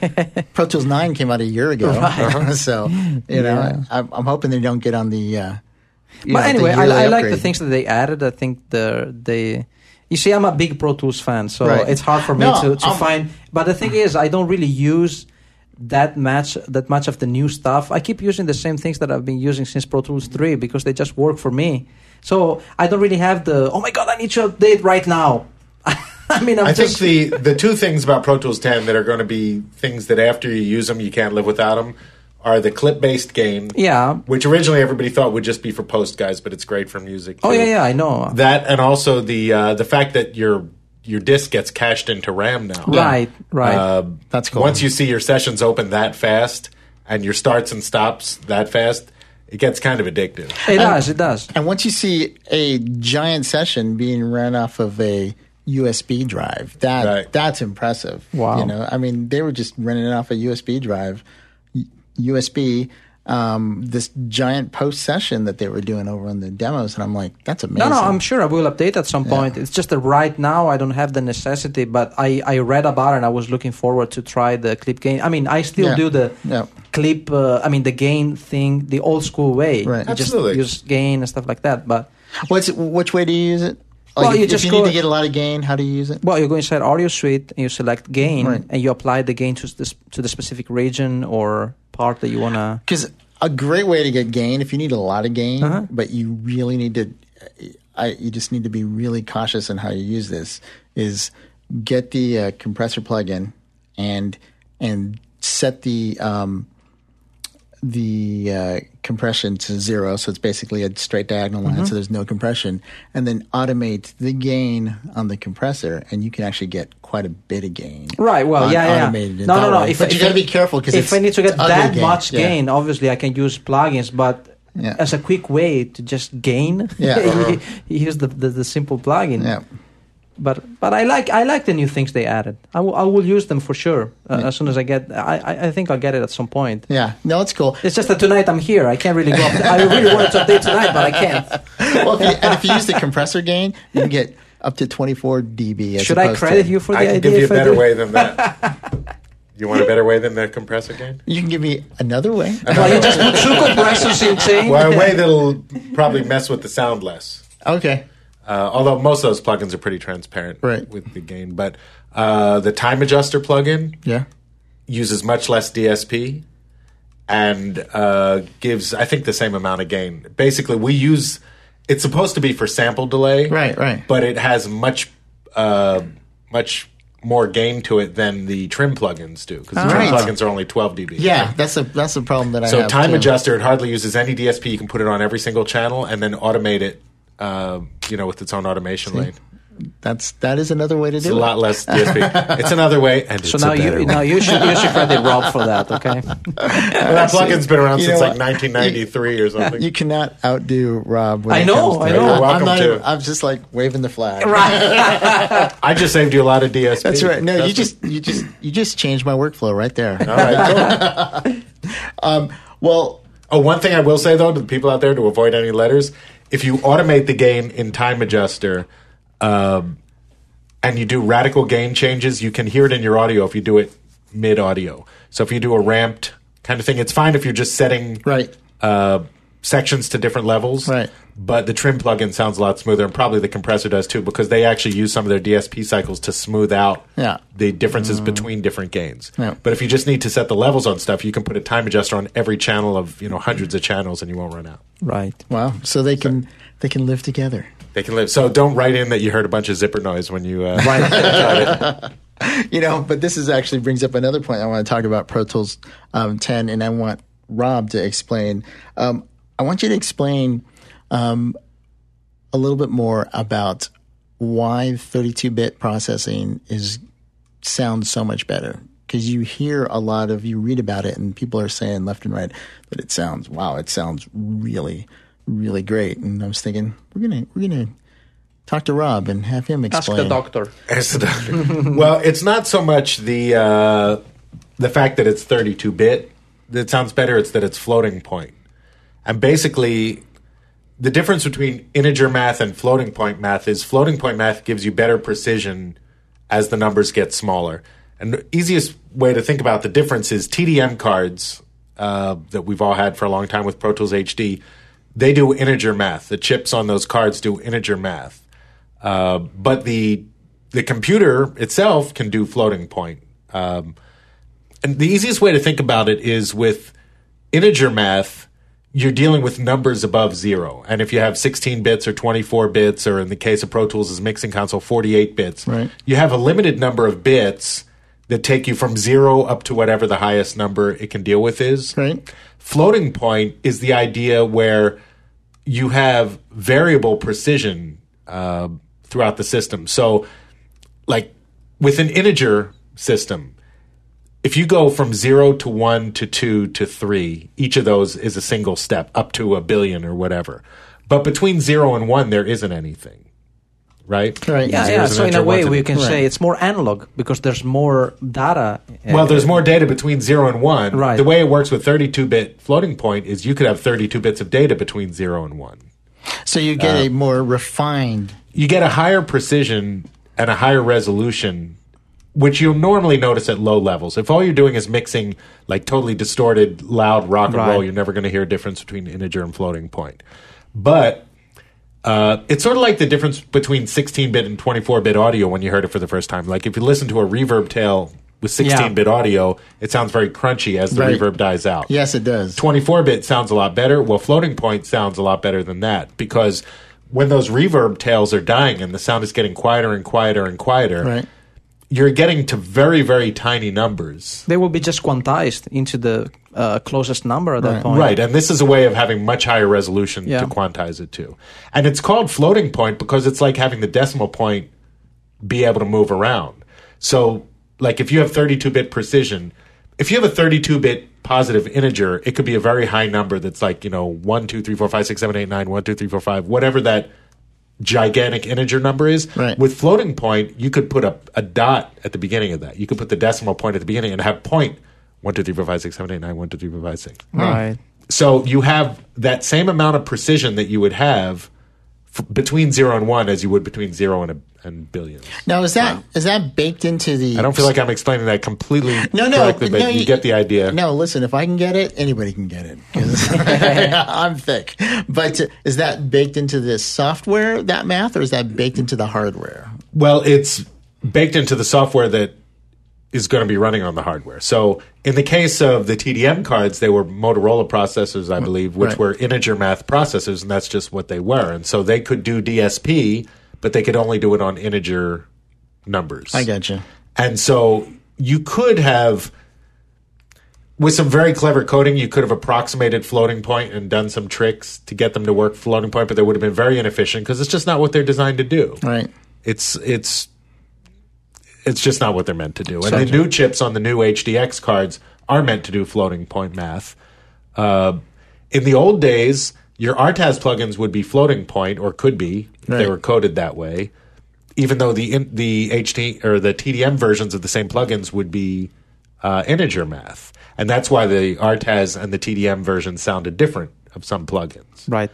Pro Tools nine came out a year ago. Right. so, you know, Yeah. I'm, I'm hoping they don't get on the. Uh, you But know, the anyway, I, yearly I like the upgrade. things that they added. I think the they. You see, I'm a big Pro Tools fan, so Right. it's hard for me No, to, to I'm- find. But the thing is, I don't really use that much that much of the new stuff. I keep using the same things that I've been using since Pro Tools three because they just work for me. So I don't really have the oh my god, I need to update right now. I mean, I'm I just think the the two things about Pro Tools ten that are going to be things that after you use them you can't live without them are the clip based gain. yeah. Which originally everybody thought would just be for post guys, but it's great for music. Oh too. yeah, yeah, I know. That and also the uh, the fact that your your disc gets cached into RAM now. Right, right. Uh, That's cool. Once you see your sessions open that fast and your starts and stops that fast, it gets kind of addictive. it does, it does. And once you see a giant session being run off of a U S B drive, that Right. that's impressive. Wow. You know, I mean, they were just running it off a U S B drive, U- USB. Um, this giant post session that they were doing over on the demos, and I'm like, that's No, amazing. no, I'm sure I will update at some point. It's just that right now I don't have the necessity, but I, I read about it and I was looking forward to try the clip gain. I mean, I still Yeah. do the Yeah. clip, uh, I mean, the gain thing the old school way. Right. You just Absolutely. use gain and stuff like that. But, What's which way do you use it? Like Well, if, you if just you go- need to get a lot of gain, how do you use it? well, you go inside Audio Suite and you select gain Right. and you apply the gain to the, to the specific region or part that you want to. Because a great way to get gain, if you need a lot of gain, Uh-huh. but you really need to, I, you just need to be really cautious in how you use this, is get the uh, compressor plugin and and set the um, the uh, compression to zero, so it's basically a straight diagonal line, Mm-hmm. so there's no compression, and then automate the gain on the compressor, and you can actually get quite a bit of gain. Right. Well, on- yeah, yeah. automated in No, that no, no. way. If, but if you got to I- be careful because if I need to get that much yeah. gain, obviously I can use plugins, but Yeah. as a quick way to just gain, Yeah. you, you use the, the the simple plugin. Yeah. But but I like I like the new things they added. I will I will use them for sure uh, as soon as I get. I, I I think I'll get it at some point. Yeah, no, it's cool. It's just that tonight I'm here. I can't really go. Up I really wanted to update tonight, but I can't. Well, if you, and if you use the compressor gain, you can get up to twenty-four decibels. as Should I opposed credit to- you for the I can idea? give you a if I better do? way than that. You want a better way than the compressor gain? You can give me another way. Well, you just put two compressors in chain. Well, a way that'll probably mess with the sound less. Okay. Uh, although most of those plugins are pretty transparent Right. with the gain. But uh, the time adjuster plugin Yeah. uses much less D S P and uh, gives, I think, the same amount of gain. Basically, we use it's supposed to be for sample delay, Right, right. But it has much, uh, much more gain to it than the trim plugins do because the trim Right. plugins are only twelve decibels. Yeah, that's a that's a problem that I So have. time too. adjuster, it hardly uses any D S P. You can put it on every single channel and then automate it, uh, you know, with its own automation lane. that's that is another way to It's do a it. lot less D S P. It's another way, and So it's now a better you way. now you should you should credit Rob for that. Okay. Well, that plugin's been around You since know like what? nineteen ninety-three or something. You cannot outdo Rob. When I it know, comes to I it. know. You're I'm welcome not to. even- I'm just like waving the flag. I just saved you a lot of D S P. That's right. No, you Trust just me. you just you just changed my workflow right there. All right, cool. Well, Oh, one thing I will say though to the people out there to avoid any letters, if you automate the gain in Time Adjuster, um, and you do radical gain changes, you can hear it in your audio if you do it mid audio. So if you do a ramped kind of thing, it's fine if you're just setting right. uh, sections to different levels. Right. But the trim plugin sounds a lot smoother, and probably the compressor does too, because they actually use some of their D S P cycles to smooth out Yeah. the differences between different gains. Yeah. But if you just need to set the levels on stuff, you can put a time adjuster on every channel of you know hundreds of channels, and you won't run out. Right. Wow. So they can they can live together. They can live. So don't write in that you heard a bunch of zipper noise when you. Uh, Right. You know, but this is actually brings up another point. I want to talk about Pro Tools um, ten, and I want Rob to explain. Um, I want you to explain um, a little bit more about why thirty-two bit processing is sounds so much better. Because you hear a lot of, you read about it, and people are saying left and right that it sounds, wow, it sounds really, really great. And I was thinking, we're gonna we're gonna talk to Rob and have him Ask explain. the doctor. Ask the doctor. Well, it's not so much the uh, the fact that it's thirty-two bit that sounds better. It's that it's floating point, and basically. The difference between integer math and floating point math is floating point math gives you better precision as the numbers get smaller. And the easiest way to think about the difference is T D M cards uh, that we've all had for a long time with Pro Tools H D. They do integer math. The chips on those cards do integer math. Uh, but the the computer itself can do floating point. Um, and the easiest way to think about it is with integer math, you're dealing with numbers above zero. And if you have sixteen bits or twenty-four bits, or in the case of Pro Tools' mixing console, forty-eight bits, Right. you have a limited number of bits that take you from zero up to whatever the highest number it can deal with is. Right. Floating point is the idea where you have variable precision uh, throughout the system. So, like with an integer system, if you go from zero to one to two to three, each of those is a single step up to a billion or whatever. But between zero and one, there isn't anything, right? Right. Yeah, Zeros yeah. and So in a integer way, ones we and- can Right. say it's more analog because there's more data. uh, Well, there's more data between zero and one. Right. The way it works with thirty-two bit floating point is you could have thirty-two bits of data between zero and one. So you get a more refined. You get a higher precision and a higher resolution, which you'll normally notice at low levels. If all you're doing is mixing like totally distorted, loud rock and Right. roll, you're never going to hear a difference between integer and floating point. But uh, it's sort of like the difference between sixteen bit and twenty-four bit audio when you heard it for the first time. Like if you listen to a reverb tail with sixteen bit audio, it sounds very crunchy as the Right. reverb dies out. Yes, it does. twenty-four bit sounds a lot better. Well, floating point sounds a lot better than that because when those reverb tails are dying and the sound is getting quieter and quieter and quieter, Right. you're getting to very, very tiny numbers. They will be just quantized into the uh, closest number at that Right. point. Right, and this is a way of having much higher resolution Yeah. to quantize it to. And it's called floating point because it's like having the decimal point be able to move around. So, like if you have thirty-two bit precision, if you have a thirty-two bit positive integer, it could be a very high number that's like, you know, one, two, three, four, five, six, seven, eight, nine, one, two, three, four, five, whatever that gigantic integer number is. Right. With floating point, you could put a, a dot at the beginning of that. You could put the decimal point at the beginning and have point one, two, three, four, five, six, seven, eight, nine, one, two, three, four, five, six. Right. So you have that same amount of precision that you would have f- between zero and one as you would between zero and a and billions. Now is that is that baked into the? I don't feel like I'm explaining that completely No, no, correctly, but no, you you- get the idea. No, listen. If I can get it, anybody can get it. 'Cause I'm thick. But uh, is that baked into the software, that math, or is that baked into the hardware? Well, it's baked into the software that is going to be running on the hardware. So in the case of the T D M cards, they were Motorola processors, I believe, which Right. were integer math processors, and that's just what they were. And so they could do D S P, but they could only do it on integer numbers. I got you. And so you could have, with some very clever coding, you could have approximated floating point and done some tricks to get them to work floating point, but they would have been very inefficient because it's just not what they're designed to do. Right. It's it's it's just not what they're meant to do. And So- the new chips on the new H D X cards are meant to do floating point math. Uh, in the old days, your R T A S plugins would be floating point, or could be if Right. they were coded that way. Even though the in, the H D or the T D M versions of the same plugins would be uh, integer math, and that's why the R T A S and the T D M versions sounded different of some plugins. Right.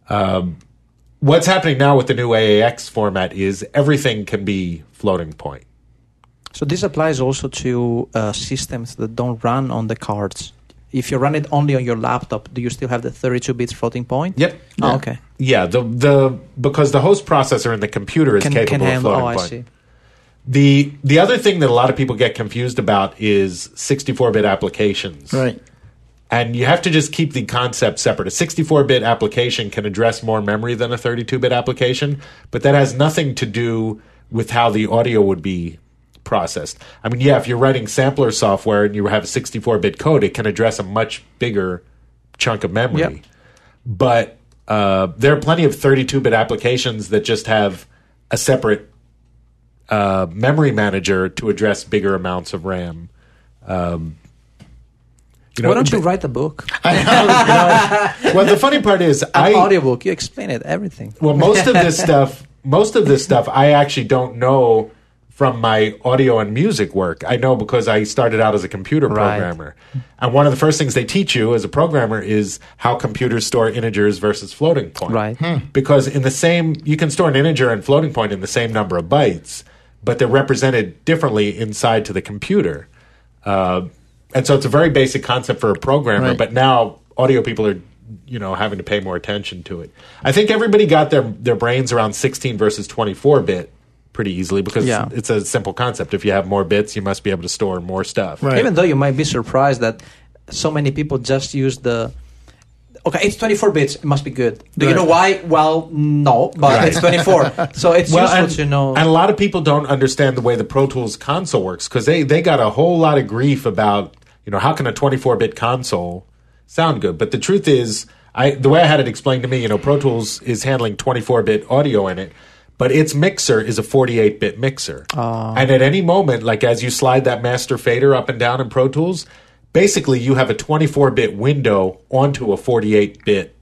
What's happening now with the new A A X format is everything can be floating point. So this applies also to uh, systems that don't run on the cards. If you run it only on your laptop, do you still have the thirty-two bit floating point? Yep. Oh, Yeah. okay. Yeah, the the because the host processor in the computer is Can, capable can handle. of floating Oh, I point. see. The the other thing that a lot of people get confused about is sixty-four bit applications. Right. And you have to just keep the concept separate. A sixty-four bit application can address more memory than a thirty-two bit application, but that has nothing to do with how the audio would be processed. I mean, yeah, if you're writing sampler software and you have a sixty-four bit code, it can address a much bigger chunk of memory. Yep. But uh, there are plenty of thirty-two bit applications that just have a separate uh, memory manager to address bigger amounts of RAM. Um, you know, Why don't you but- write a book? well, the funny part is, An I audiobook. You explain it, everything. well, most of this stuff, most of this stuff, I actually don't know from my audio and music work. I know because I started out as a computer Right. programmer, and one of the first things they teach you as a programmer is how computers store integers versus floating point. Right. Because in the same, you can store an integer and floating point in the same number of bytes, but they're represented differently inside to the computer. Uh, and so it's a very basic concept for a programmer, Right. but now audio people are, you know, having to pay more attention to it. I think everybody got their, their brains around sixteen versus twenty-four bit pretty easily because Yeah. it's a simple concept. If you have more bits, you must be able to store more stuff. Right. Even though you might be surprised that so many people just use the. Okay, it's twenty-four bits. It must be good. Do you Right. know why? Well, no, but Right. it's twenty-four. So it's Well, useful and, to know. and a lot of people don't understand the way the Pro Tools console works because they, they got a whole lot of grief about, you know, how can a twenty-four bit console sound good? But the truth is, I the way I had it explained to me, you know, Pro Tools is handling twenty-four bit audio in it, but its mixer is a forty-eight bit mixer. And at any moment, like as you slide that master fader up and down in Pro Tools, basically you have a twenty-four bit window onto a forty-eight bit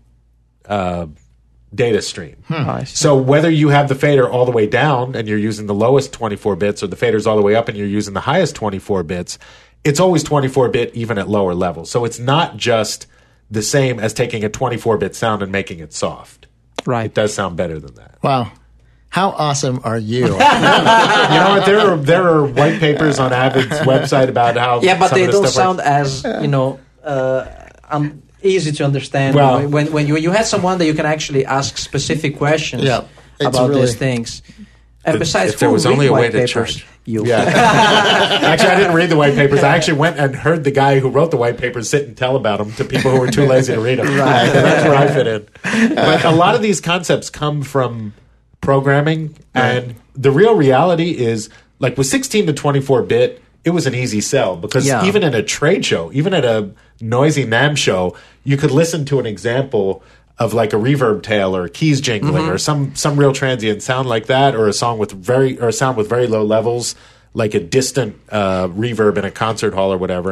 uh, data stream. I see. So whether you have the fader all the way down and you're using the lowest twenty-four bits, or the fader's all the way up and you're using the highest twenty-four bits, it's always twenty-four bit even at lower levels. So it's not just the same as taking a twenty-four bit sound and making it soft. Right. It does sound better than that. Wow. How awesome are you? You know what? There are there are white papers on Avid's website about how Yeah, but some they of this don't stuff sound works. as, you know, uh, um, easy to understand. Well- when, when you when you had someone that you can actually ask specific questions Yeah, it's about really- these things. And If- besides, if there who was read only a way white to papers? charge. You. Yeah. Actually, I didn't read the white papers. I actually went and heard the guy who wrote the white papers sit and tell about them to people who were too lazy to read them. Right. That's where I fit in. But a lot of these concepts come from programming, and the real reality is, like with sixteen to twenty-four bit, it was an easy sell because Yeah. even in a trade show, even at a noisy NAMM show, you could listen to an example of like a reverb tail or keys jingling or some some real transient sound like that, or a song with very or a sound with very low levels, like a distant uh, reverb in a concert hall or whatever.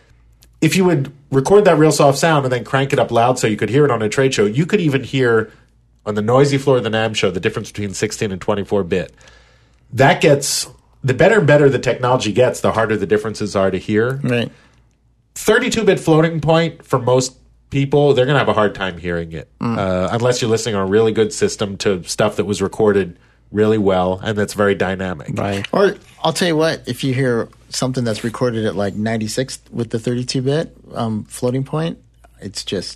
If you would record that real soft sound and then crank it up loud so you could hear it on a trade show, you could even hear on the noisy floor of the NAMM show the difference between sixteen and twenty-four bit. That gets the better and better the technology gets, the harder the differences are to hear. Right. thirty-two bit floating point for most people, they're going to have a hard time hearing it uh, unless you're listening on a really good system to stuff that was recorded really well and that's very dynamic. Right. Or I'll tell you what, if you hear something that's recorded at like ninety-six with the thirty-two bit um, floating point, it's just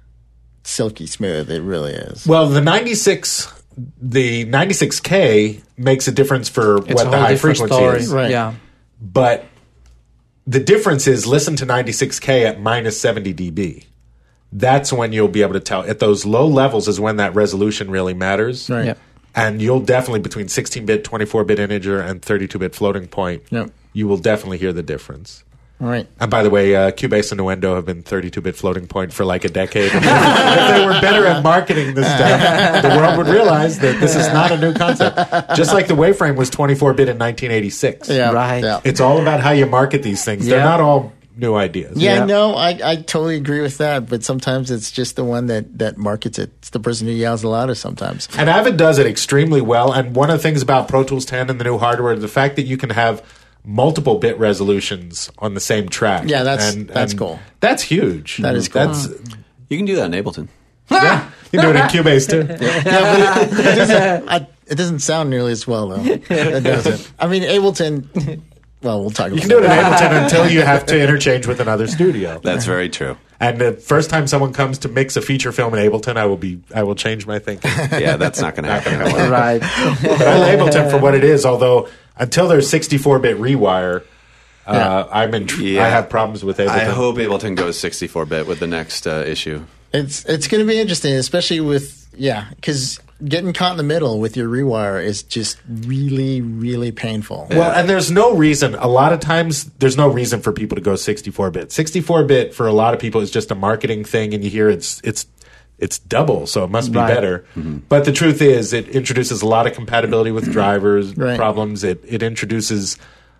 silky smooth. It really is. Well, the ninety-six, the ninety-six K makes a difference for It's what a the whole high different frequency story. is. Right. Yeah. But the difference is listen to ninety-six K at minus seventy decibels. That's when you'll be able to tell. At those low levels is when that resolution really matters. Right. Yep. And you'll definitely, between sixteen bit, twenty-four bit integer, and thirty-two bit floating point, Yep. you will definitely hear the difference. All right. And by the way, uh, Cubase and Nuendo have been thirty-two bit floating point for like a decade. If they were better at marketing this stuff, the world would realize that this is not a new concept. Just like the Waveframe was twenty-four bit in nineteen eighty-six. Yeah. Right. Yeah. It's all about how you market these things. They're Yeah. not all new ideas. Yeah, Yeah. no, I, I totally agree with that. But sometimes it's just the one that, that markets it. It's the person who yells the loudest sometimes. And Avid does it extremely well. And one of the things about Pro Tools ten and the new hardware, the fact that you can have multiple bit resolutions on the same track. Yeah, that's- and, that's and cool. That's huge. That is cool. That's, You can do that in Ableton. yeah, you can do it in Cubase too. Yeah, but it, it, doesn't, I, it doesn't sound nearly as well, though. It doesn't. I mean, Ableton, well, we'll talk about You can do it in that. Ableton until you have to interchange with another studio. That's very true. And the first time someone comes to mix a feature film in Ableton, I will be I will change my thinking. Yeah, that's not going to happen. Right. But I like Ableton for what it is. Although until there's sixty-four bit rewire, uh, Yeah. I'm in. Tr- Yeah. I have problems with Ableton. I hope Ableton goes sixty-four bit with the next uh, issue. It's it's going to be interesting, especially with, yeah, because getting caught in the middle with your rewire is just really, really painful. Well, and there's no reason. A lot of times, there's no reason for people to go sixty-four bit. sixty-four bit for a lot of people is just a marketing thing, and you hear it's it's it's double, so it must be Right. better. But the truth is, it introduces a lot of compatibility with drivers Right. problems. It it introduces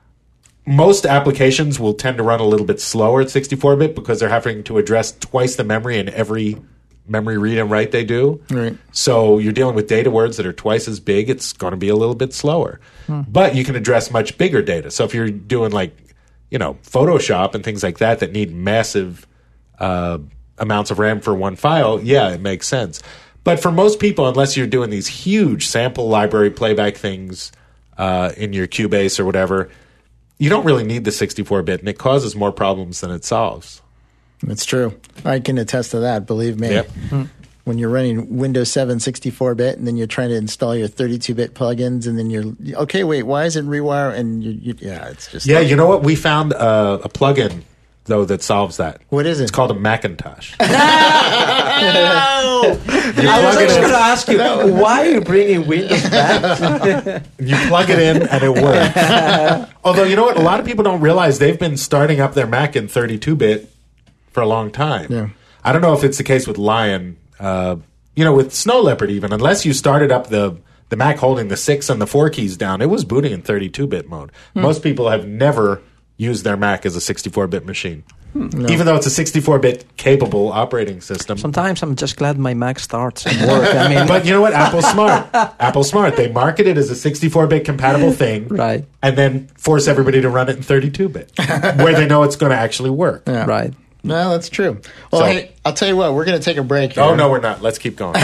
most applications will tend to run a little bit slower at sixty-four bit because they're having to address twice the memory in every memory read and write they do. Right. So you're dealing with data words that are twice as big. It's going to be a little bit slower. But you can address much bigger data. So if you're doing like, you know, Photoshop and things like that that need massive uh, amounts of RAM for one file, yeah, it makes sense. But for most people, unless you're doing these huge sample library playback things uh, in your Cubase or whatever, you don't really need the sixty-four bit, and it causes more problems than it solves. It's true. I can attest to that, believe me. Yep. When you're running Windows seven sixty-four bit and then you're trying to install your thirty-two bit plugins and then you're, okay, wait, why is it rewire? And you, you yeah, it's just. Yeah, you know what? We found uh, a plugin, though, that solves that. What is it? It's called a Macintosh. I was plug it actually in. going to ask you, why are you bringing Windows back? You plug it in and it works. Although, you know what? A lot of people don't realize they've been starting up their Mac in thirty-two bit for a long time. Yeah. I don't know if it's the case with Lion. Uh, you know, with Snow Leopard even, unless you started up the, the Mac holding the six and the four keys down, it was booting in thirty-two bit mode. Most people have never used their Mac as a sixty-four bit machine. Even though it's a sixty-four bit capable operating system. Sometimes I'm just glad my Mac starts and work. I mean, But you know what? Apple's smart. Apple's smart. They market it as a sixty-four bit compatible thing. Right. And then force everybody to run it in thirty-two bit, where they know it's going to actually work. Yeah. right. No, that's true. Well, So- hey, I'll tell you what, we're going to take a break here. Oh, no, we're not. Let's keep going.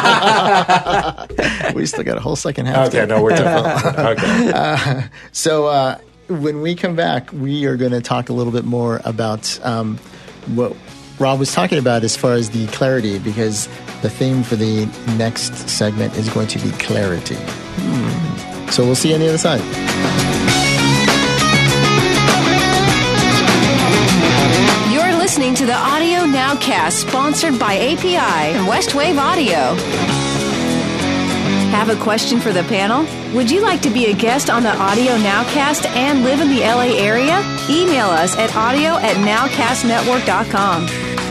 We still got a whole second half. Okay, to- no, we're definitely. Okay. So uh, when we come back, we are going to talk a little bit more about um, what Rob was talking about as far as the clarity, because the theme for the next segment is going to be clarity. Hmm. So we'll see you on the other side. You're listening to the Audio Nowcast, sponsored by A P I and Westwave Audio. Have a question for the panel? Would you like to be a guest on the Audio Nowcast and live in the L A area? Email us at audio at nowcast network dot com.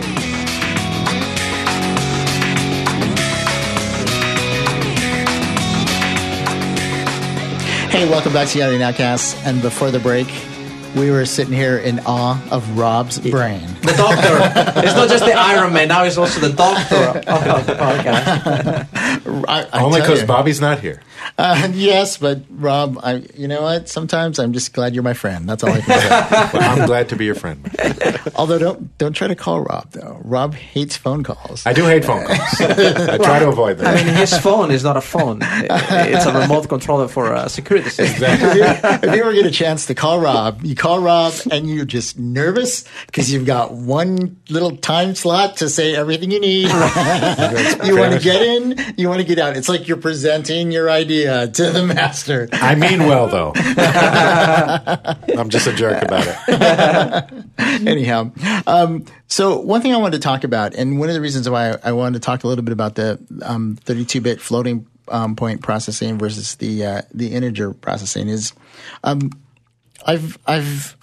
Hey, welcome back to the Audio Nowcast. And before the break, we were sitting here in awe of Rob's brain. The doctor. It's not just the Iron Man. Now it's also the doctor of the podcast. I, I Only tell because you. Bobby's not here. Uh, yes, but Rob, I, you know what? Sometimes I'm just glad you're my friend. That's all I can say. Well, I'm glad to be your friend. Although don't don't try to call Rob though. Rob hates phone calls. I do hate phone calls. I try to avoid them. I mean, his phone is not a phone. It's a remote controller for a security system. if, you, if you ever get a chance to call Rob, you call Rob and you're just nervous because you've got one little time slot to say everything you need. You want to get in, you want to get out. It's like you're presenting your idea to the master. I mean well, though. I'm just a jerk about it. Anyhow, um, so one thing I wanted to talk about, and one of the reasons why I, I wanted to talk a little bit about the um, thirty-two bit floating um, point processing versus the uh, the integer processing is, um, I've I've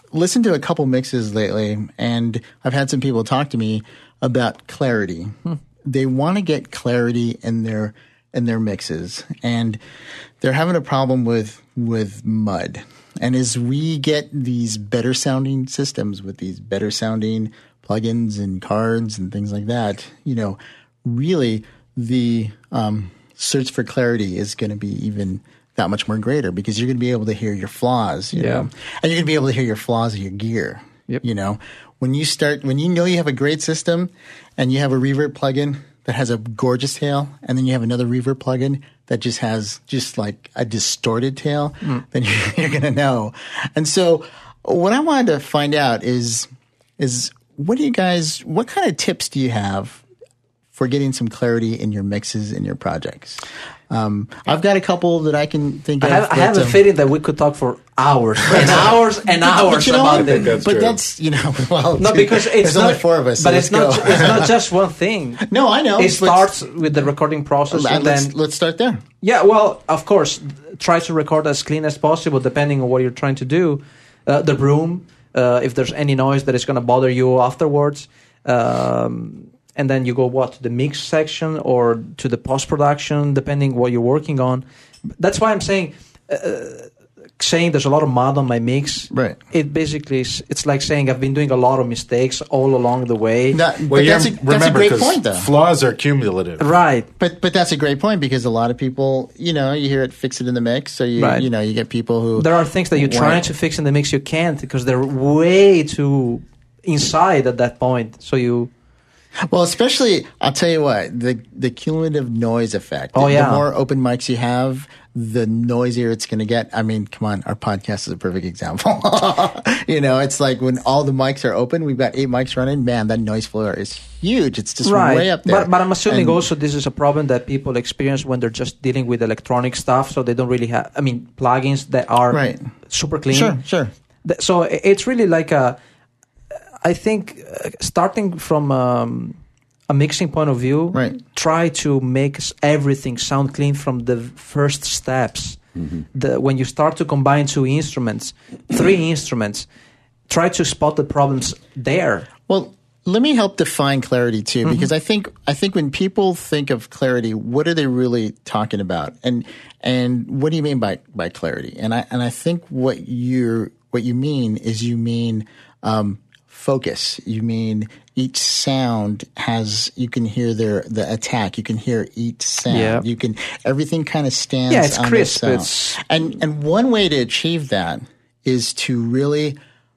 listened to a couple mixes lately, and I've had some people talk to me about clarity. Hmm. They want to get clarity in their in their mixes, and they're having a problem with with mud. And as we get these better sounding systems with these better sounding plugins and cards and things like that, you know, really the um, search for clarity is going to be even that much more greater, because you're going to be able to hear your flaws, you yeah. know, and you're going to be able to hear your flaws of your gear. Yep. You know, when you start, when you know you have a great system and you have a reverb plugin that has a gorgeous tail, and then you have another reverb plugin that just has just like a distorted tail, mm. then you're, you're going to know. And so what I wanted to find out is, is what do you guys, what kind of tips do you have for getting some clarity in your mixes in your projects? Um, I've got a couple that I can think I of. have, that, I have a um, feeling that we could talk for hours and hours and hours but you know, about but, this. but true. that's, you know, well, No, because it's there's not, only four of us. But so it's let's not. go. It's not just one thing. No, I know. It but- starts with the recording process, and let's, then let's start there. yeah. Well, of course, try to record as clean as possible, depending on what you're trying to do. Uh, the room, uh, if there's any noise that is going to bother you afterwards. Um, And then you go what to the mix section or to the post production, depending what you're working on. That's why I'm saying, uh, saying there's a lot of mud on my mix. Right. It basically is, it's like saying I've been doing a lot of mistakes all along the way. That, Well, but yeah, that's a, that's a remember, great 'cause point, though. flaws are cumulative. Right. But but that's a great point, because a lot of people, you know, you hear it, fix it in the mix, so you Right. you know you get people who There are things that you're want- trying to fix in the mix you can't because they're way too inside at that point. So you. Well, especially, I'll tell you what, the the cumulative noise effect. Oh, the, yeah. The more open mics you have, the noisier it's going to get. I mean, come on, our podcast is a perfect example. You know, it's like when all the mics are open, we've got eight mics running, man, that noise floor is huge. It's just Right. way up there. But, but I'm assuming And- also this is a problem that people experience when they're just dealing with electronic stuff. So they don't really have, I mean, plugins that are Right. super clean. Sure, sure. Th- So i- it's really like a, I think uh, starting from um, a mixing point of view, Right. try to make s- everything sound clean from the first steps. Mm-hmm. The, when you start to combine two instruments, three instruments, try to spot the problems there. Well, let me help define clarity too, Mm-hmm. because I think I think when people think of clarity, what are they really talking about? And and what do you mean by, by clarity? And I and I think what you're what you mean is you mean um, focus. You mean each sound has, you can hear their the attack. You can hear each sound. Yeah. You can, everything kind of stands Yeah, it's on crisp. the sound. It's- And and one way to achieve that is to really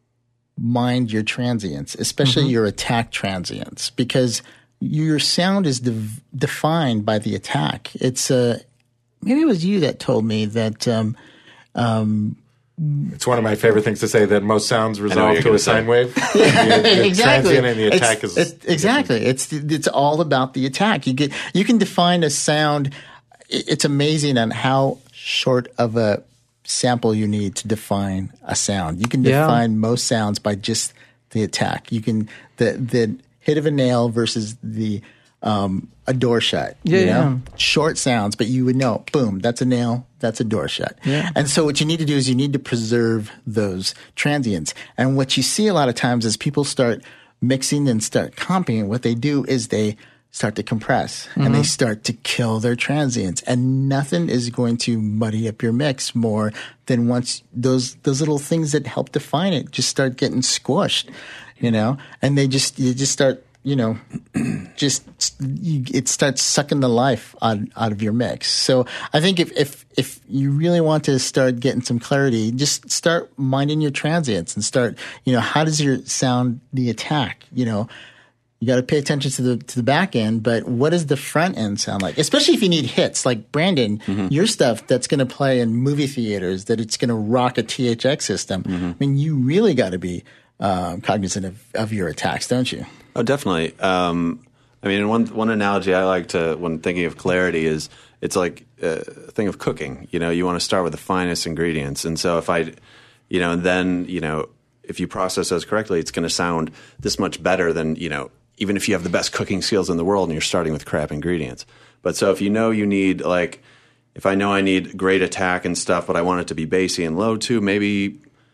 mind your transients, especially Mm-hmm. your attack transients, because your sound is de- defined by the attack. It's uh, maybe it was you that told me that. Um, um, It's one of my favorite things to say, that most sounds what resolve you're to a gonna say. sine wave. The, the exactly. transient and the attack It's- is it's- exactly. It's it's all about the attack. You get you can define a sound. It- It's amazing on how short of a sample you need to define a sound. You can Yeah. define most sounds by just the attack. You can the the hit of a nail versus the um, a door shut. Yeah, you know? yeah. Short sounds, but you would know, boom, that's a nail, that's a door shut. Yeah. And so what you need to do is you need to preserve those transients. And what you see a lot of times is people start mixing and start comping. What they do is they start to compress and Mm-hmm. they start to kill their transients. And nothing is going to muddy up your mix more than once those those little things that help define it just start getting squished, you know? And they just you just start you know, just you, it starts sucking the life out, out of your mix. So I think if, if if you really want to start getting some clarity, just start minding your transients and start, you know, how does your sound the attack? You know, you got to pay attention to the to the back end, but what does the front end sound like? Especially if you need hits like Brandon, mm-hmm. your stuff that's going to play in movie theaters, that it's going to rock a T H X system. Mm-hmm. I mean, you really got to be um, cognizant of, of your attacks, don't you? Oh, definitely. Um, I mean, one one analogy I like to when thinking of clarity is it's like a thing of cooking. You know, you want to start with the finest ingredients, and so if I, you know, and then you know, if you process those correctly, it's going to sound this much better than you know, even if you have the best cooking skills in the world and you're starting with crap ingredients. But so if you know you need like, if I know I need great attack and stuff, but I want it to be bassy and low too, maybe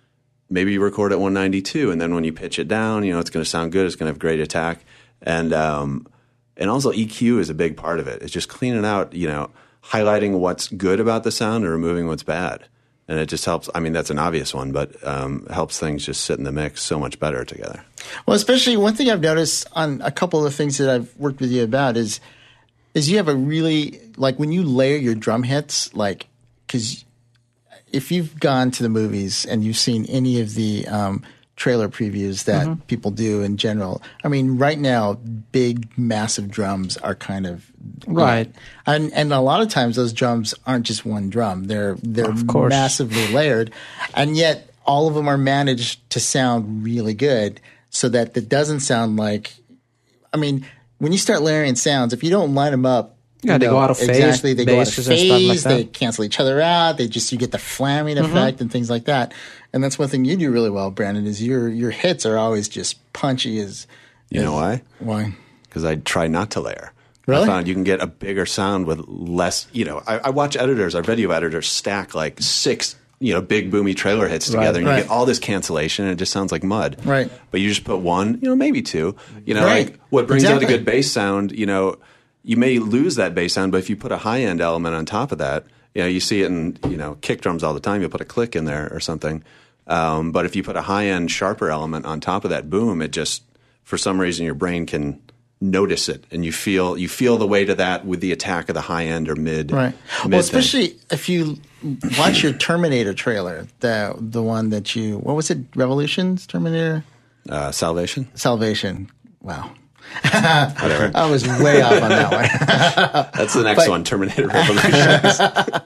maybe you record at one ninety-two, and then when you pitch it down, you know, it's going to sound good. It's going to have great attack. And, um, and also E Q is a big part of it. It's just cleaning out, you know, highlighting what's good about the sound and removing what's bad. And it just helps. I mean, that's an obvious one, but um, helps things just sit in the mix so much better together. Well, especially one thing I've noticed on a couple of things that I've worked with you about is, is you have a really, like when you layer your drum hits, like, because if you've gone to the movies and you've seen any of the um, trailer previews that mm-hmm. people do in general, I mean, right now, big, massive drums are kind of right, know, and and a lot of times those drums aren't just one drum; they're they're massively layered, and yet all of them are managed to sound really good, so that it doesn't sound like. I mean, when you start layering sounds, if you don't line them up. Yeah, you they know, go out of phase. Exactly, they go out of phase. Like they cancel each other out. They just you get the flamming mm-hmm. effect and things like that. And that's one thing you do really well, Brandon. Is your your hits are always just punchy as. You as, know why? Why? Because I try not to layer. Really? I found you can get a bigger sound with less. You know, I, I watch editors, our video editors, stack like six. You know, big boomy trailer hits together, right, and you right. get all this cancellation, and it just sounds like mud. Right. But you just put one, you know, maybe two. You know, right. like what brings exactly. out a good bass sound. You know. You may lose that bass sound, but if you put a high end element on top of that, you know, you see it in you know kick drums all the time. You'll put a click in there or something. Um, but if you put a high end sharper element on top of that boom, it just for some reason your brain can notice it, and you feel you feel the weight of that with the attack of the high end or mid. Right. Mid well, especially thing. if you watch your Terminator trailer, the the one that you what was it? Revolutions, Terminator, uh, Salvation, Salvation. Wow. Whatever. I was way off on that one. That's the next but, one, Terminator Revolutions.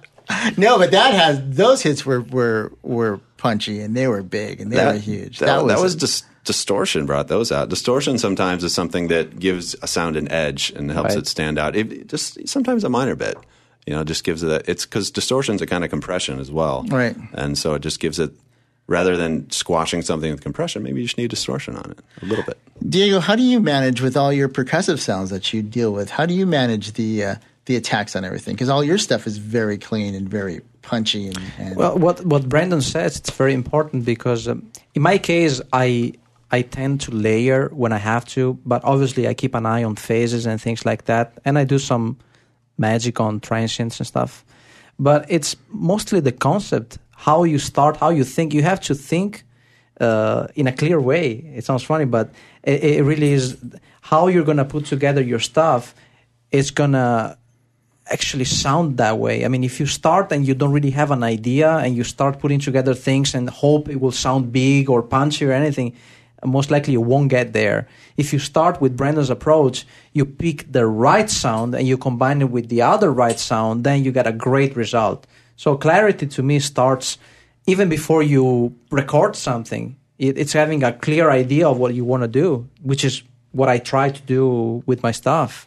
No, but that has those hits were were were punchy and they were big and they that, were huge. That, that was, that was dis- distortion brought those out. Distortion sometimes is something that gives a sound an edge and helps right. it stand out. It, it just sometimes a minor bit, you know, just gives it. A, it's because distortion's a kind of compression as well, right? And so it just gives it. Rather than squashing something with compression, maybe you just need distortion on it a little bit. Diego, how do you manage with all your percussive sounds that you deal with? How do you manage the uh, the attacks on everything? Because all your stuff is very clean and very punchy. And, and well, what what Brandon says, it's very important because um, in my case, I I tend to layer when I have to, but obviously I keep an eye on phases and things like that, and I do some magic on transients and stuff. But it's mostly the concept. How you start, how you think. You have to think uh, in a clear way. It sounds funny, but it, it really is how you're going to put together your stuff. It's going to actually sound that way. I mean, if you start and you don't really have an idea and you start putting together things and hope it will sound big or punchy or anything, most likely you won't get there. If you start with Brandon's approach, you pick the right sound and you combine it with the other right sound, then you get a great result. So clarity to me starts even before you record something. It, it's having a clear idea of what you want to do, which is what I try to do with my stuff.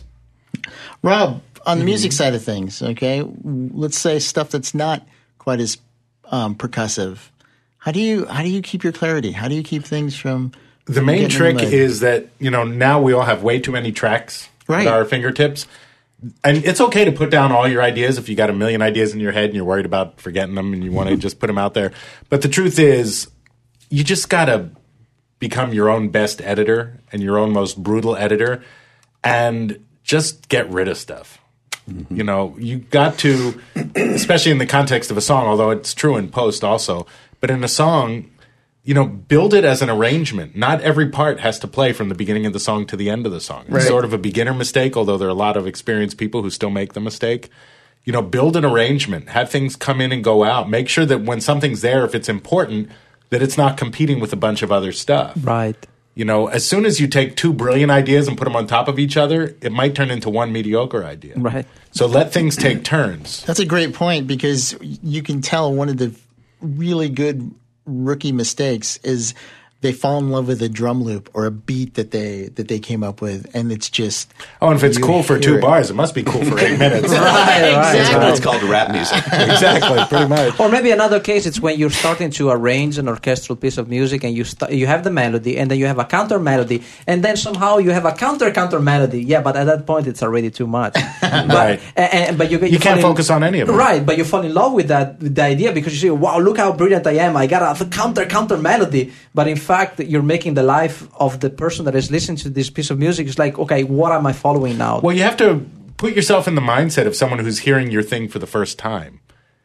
Rob, on the music side of things, okay, let's say stuff that's not quite as um, percussive. How do you how do you keep your clarity? How do you keep things from the main trick is that you know now we all have way too many tracks right. at our fingertips. And it's okay to put down all your ideas if you got a million ideas in your head and you're worried about forgetting them and you want to just put them out there. But the truth is, you just got to become your own best editor and your own most brutal editor and just get rid of stuff. Mm-hmm. You know, you got to, especially in the context of a song, although it's true in post also, but in a song, you know, build it as an arrangement. Not every part has to play from the beginning of the song to the end of the song. It's right. sort of a beginner mistake, although there are a lot of experienced people who still make the mistake. You know, build an arrangement. Have things come in and go out. Make sure that when something's there, if it's important, that it's not competing with a bunch of other stuff. Right. You know, as soon as you take two brilliant ideas and put them on top of each other, it might turn into one mediocre idea. Right. So let things take turns. That's a great point because you can tell one of the really good rookie mistakes is they fall in love with a drum loop or a beat that they that they came up with, and it's just oh, and if it's you cool for hear two it. bars, it must be cool for eight minutes. Right, right. Exactly. It's called rap music. Exactly, pretty much. Or maybe another case, it's when you're starting to arrange an orchestral piece of music and you st- you have the melody and then you have a counter melody and then somehow you have a counter counter melody. Yeah, but at that point it's already too much. But, Right. And, and, but you, you, You can't fall in- focus on any of them. Right, but you fall in love with that with the idea because you say, wow, look how brilliant I am. I got a counter counter melody. But in fact, you're making the life of the person that is listening to this piece of music is like, okay, what am I following now? Well, you have to put yourself in the mindset of someone who's hearing your thing for the first time.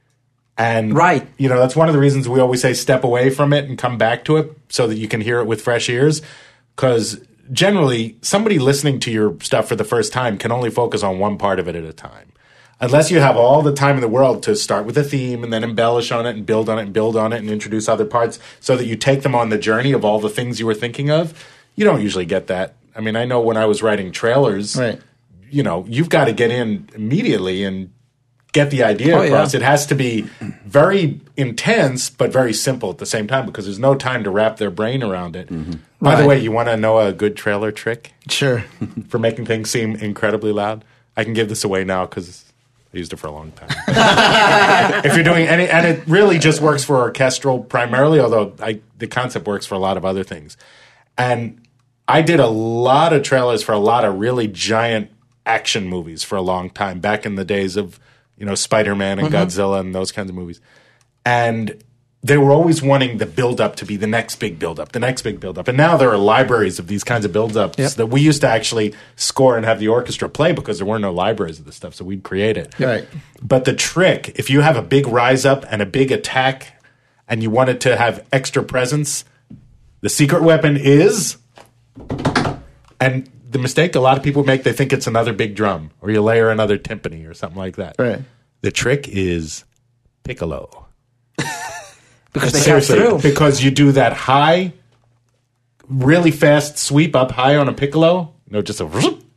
And, Right. you know, that's one of the reasons we always say step away from it and come back to it so that you can hear it with fresh ears. Because generally, somebody listening to your stuff for the first time can only focus on one part of it at a time. Unless you have all the time in the world to start with a theme and then embellish on it and build on it and build on it and introduce other parts so that you take them on the journey of all the things you were thinking of, you don't usually get that. I mean, I know when I was writing trailers, Right. you know, you've got to get in immediately and get the idea Oh, across. yeah. It has to be very intense but very simple at the same time because there's no time to wrap their brain around it. By the Right. way, you want to know a good trailer trick Sure. for making things seem incredibly loud? I can give this away now because I used it for a long time. If you're doing any, and it really just works for orchestral primarily, although I, the concept works for a lot of other things. And I did a lot of trailers for a lot of really giant action movies for a long time, back in the days of, you know, Spider-Man and Godzilla and those kinds of movies. And they were always wanting the build-up to be the next big build-up, the next big build-up. And now there are libraries of these kinds of build-ups Yep. that we used to actually score and have the orchestra play because there were no libraries of this stuff, so we'd create it. Right. But the trick, if you have a big rise-up and a big attack and you want it to have extra presence, the secret weapon is... And the mistake a lot of people make, they think it's another big drum or you layer another timpani or something like that. Right. The trick is piccolo. because they cut Seriously, through. because you do that high, really fast sweep up high on a piccolo, you know, just a